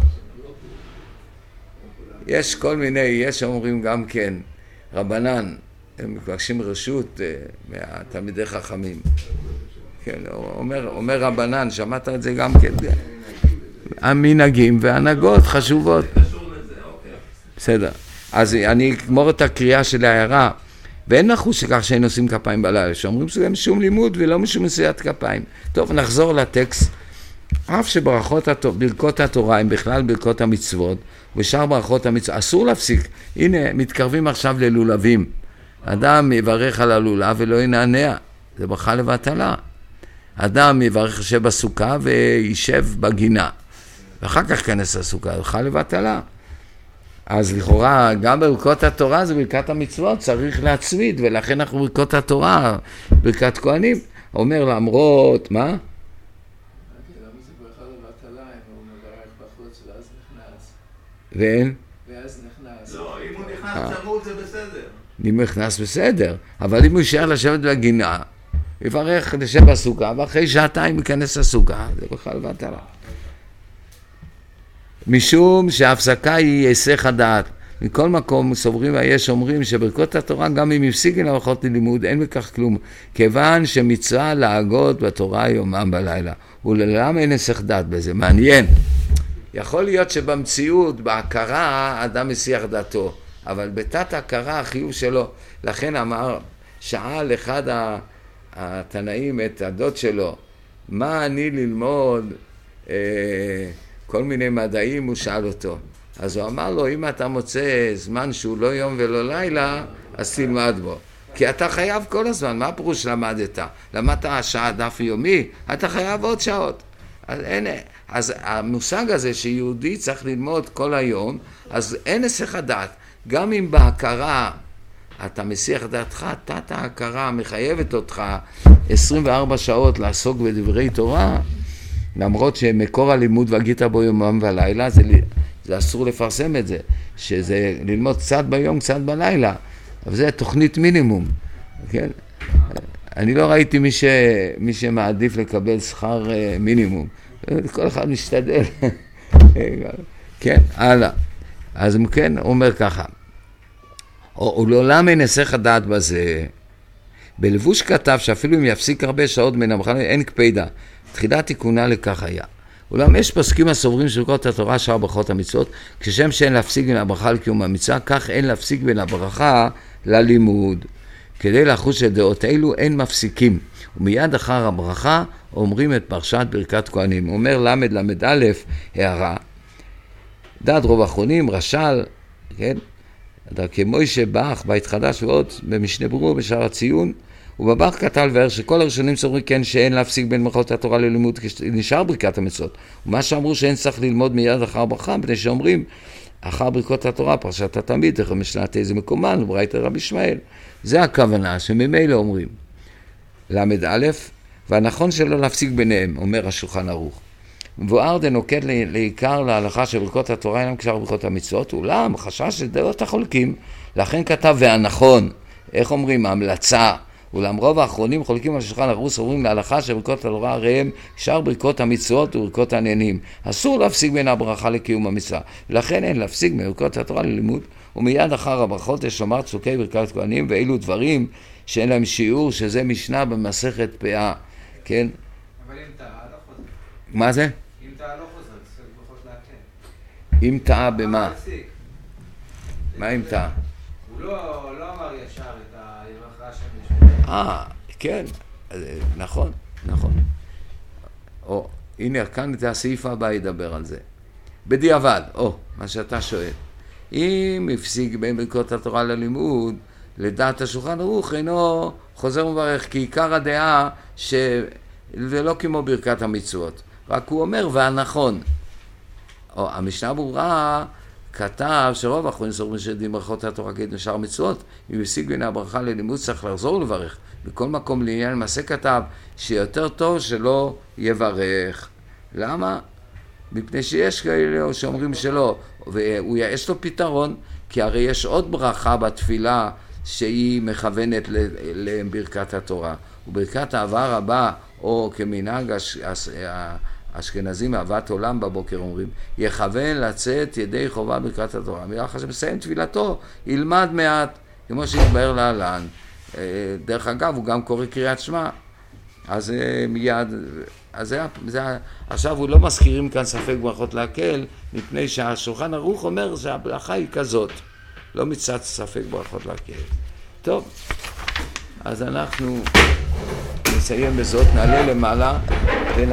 יש כל מיני, יש אומרים גם כן, רבנן, הם מבקשים רשות מהתלמידי חכמים. כן, אומר, אומר רבנן, שמעת את זה גם כן? המנהגים והנהגות חשובות. בסדר. אז אני אגמור את הקריאה של העיירה, ואין נחוש שכך שאין עושים כפיים בלילה, שאומרים שזה משום לימוד ולא משום נשיאת כפיים. טוב, נחזור לטקסט. אף שברכות התורה, ברכות התורה הם בכלל ברכות המצוות, ושאר ברכות המצוות, אסור להפסיק. הנה, מתקרבים עכשיו ללולבים. אדם יברך על הלולב ולא ינענע, זה ברכה לבטלה. אדם יברך יושב בסוכה וישב בגינה, ואחר כך כנס לסוכה, ברכה לבטלה. אז לכאורה גם ברכות התורה זה ברכת המצוות, צריך להצמיד, ולכן אנחנו ברכות התורה, ברכת כהנים, אומר למרות, מה? למה זה ברכה לבטלה, אם הוא מברך בחוץ ואז נכנס? ואין? ואז נכנס. לא, אם הוא נכנס צמוד זה בסדר. אם הוא נכנס בסדר, אבל אם הוא יישאר לשבת בגינה, יברך לשב בסוכה, ואחרי שעתיים ייכנס לסוכה, זה בכלל בטלה. משום שההפסקה היא היסח הדעת. מכל מקום סוברים ויש אומרים שברכות התורה גם אם הפסיקין לברכות ללימוד אין בכך כלום, כיוון שמצווה להגות בתורה יומם בלילה. וללמה אין היסח דעת בזה? מעניין. יכול להיות שבמציאות, בהכרה, אדם מסיח דעתו, אבל בתת ההכרה החיוב שלו. לכן אמר, שאל אחד התנאים את הדוד שלו, מה אני ללמוד אה, כל מיני מדעים, הוא שאל אותו. אז הוא אמר לו, אם אתה מוצא זמן שהוא לא יום ולא לילה, אז תלמד בו. כי אתה חייב כל הזמן, מה הפירוש למדת? למדת שעה דף יומי, אתה חייב עוד שעות. אז, אין, אז המושג הזה שיהודי צריך ללמוד כל היום, אז אין היסח הדעת. גם אם בהכרה אתה מסיח דעתך, תת ההכרה מחייבת אותך עשרים וארבע שעות לעסוק בדברי תורה, למרות שמקור הלימוד והגית בו יומם ולילה, זה, זה אסור לפרסם את זה, שזה ללמוד קצת ביום, קצת בלילה, אבל זה תוכנית מינימום, כן? אני לא ראיתי מי, ש, מי שמעדיף לקבל שכר מינימום, כל אחד משתדל, כן, הלאה. אז כן, הוא אומר ככה, ולעולם אין היסח הדעת בזה, בלבוש כתב שאפילו אם יפסיק הרבה שעות מן המחנה, אין קפידה, תחילת תיקונה לכך היה. אולם יש פסקים הסוברים שברכות התורה שאר ברכות המצוות, כשם שאין להפסיק בין הברכה לקיום המצווה, כך אין להפסיק בין הברכה ללימוד. כדי לחוש את דעות אלו אין מפסיקים, ומיד אחר הברכה אומרים את פרשת ברכת כהנים. הוא אומר למד למד א', הערה, דעת רוב האחרונים, רש"ל, כן? דרכי מוישה בח, בית חדש ועוד, במשנה ברורה, בשער הציון, ובבח כתב לבאר שכל הראשונים סוברים כן שאין להפסיק בין ברכות התורה ללימוד, נשאר ברכת המצוות. ומה שאמרו שאין צריך ללמוד מיד אחר ברכה, מפני שאומרים, אחר ברכות התורה, פרשת התמיד, תכף משנת איזה מקומן, וברייתא רבי ישמעאל. זה הכוונה שממילא אומרים. למד א', והנכון שלא להפסיק ביניהם, אומר השולחן ערוך. מבואר דנוקט לעיקר להלכה של ברכות התורה אינם כשאר ברכות המצוות, אולם חשש של דעות החולקים, לכן כתב והנכון, איך אומרים, המלצה, אולם רוב האחרונים חולקים על השולחן ערוך, אומרים להלכה של ברכות התורה הרי הם כשאר ברכות המצוות וברכות העניינים. אסור להפסיק בין הברכה לקיום המצווה, ולכן אין להפסיק בברכות התורה ללימוד, ומיד אחר הברכות יש לומר צוקי ברכת כהנים, ואילו דברים שאין להם שיעור, שזה משנה במסכת פאה, כן? אבל אם טעה, לא חוזר. מה זה? אם טעה לא חוזר, צריך ברכות להקל. אם טעה במה? להפסיק. מה אם טעה? הוא לא לא אמר ישר את היברך השם לשם. אה, כן, נכון, נכון. או, הנה, כאן את הסעיף הבא ידבר על זה. בדיעבד, או, מה שאתה שואל. אם הפסיק בין ברכות התורה ללימוד, לדעת השולחן ערוך אינו חוזר ומברך, כי עיקר הדעה שזה לא כמו ברכת המצוות, רק הוא אומר והנכון. או, המשנה ברורה כתב שרוב האחרונים סוברים שדין ברכות התורה כדין שאר מצוות, אם הפסיק בין הברכה ללימוד צריך לחזור לברך. בכל מקום לעניין למעשה כתב שיותר טוב שלא יברך. למה? מפני שיש כאלה שאומרים שלא, ויש לו פתרון, כי הרי יש עוד ברכה בתפילה שהיא מכוונת לברכת התורה. וברכת העבר הבא, או כמנהג האשכנזים אהבת עולם בבוקר אומרים, יכוון לצאת ידי חובה ברכת התורה. ואחר שמסיים תפילתו, ילמד מעט, כמו שיתבהר להלן. דרך אגב, הוא גם קורא קריאת שמע. אז מיד, אז זה, זה, עכשיו הוא לא מזכירים כאן ספק ברכות להקל, מפני שהשולחן ערוך אומר שהברכה היא כזאת, לא מצד ספק ברכות להקל. טוב, אז אנחנו נסיים בזאת, נעלה למעלה.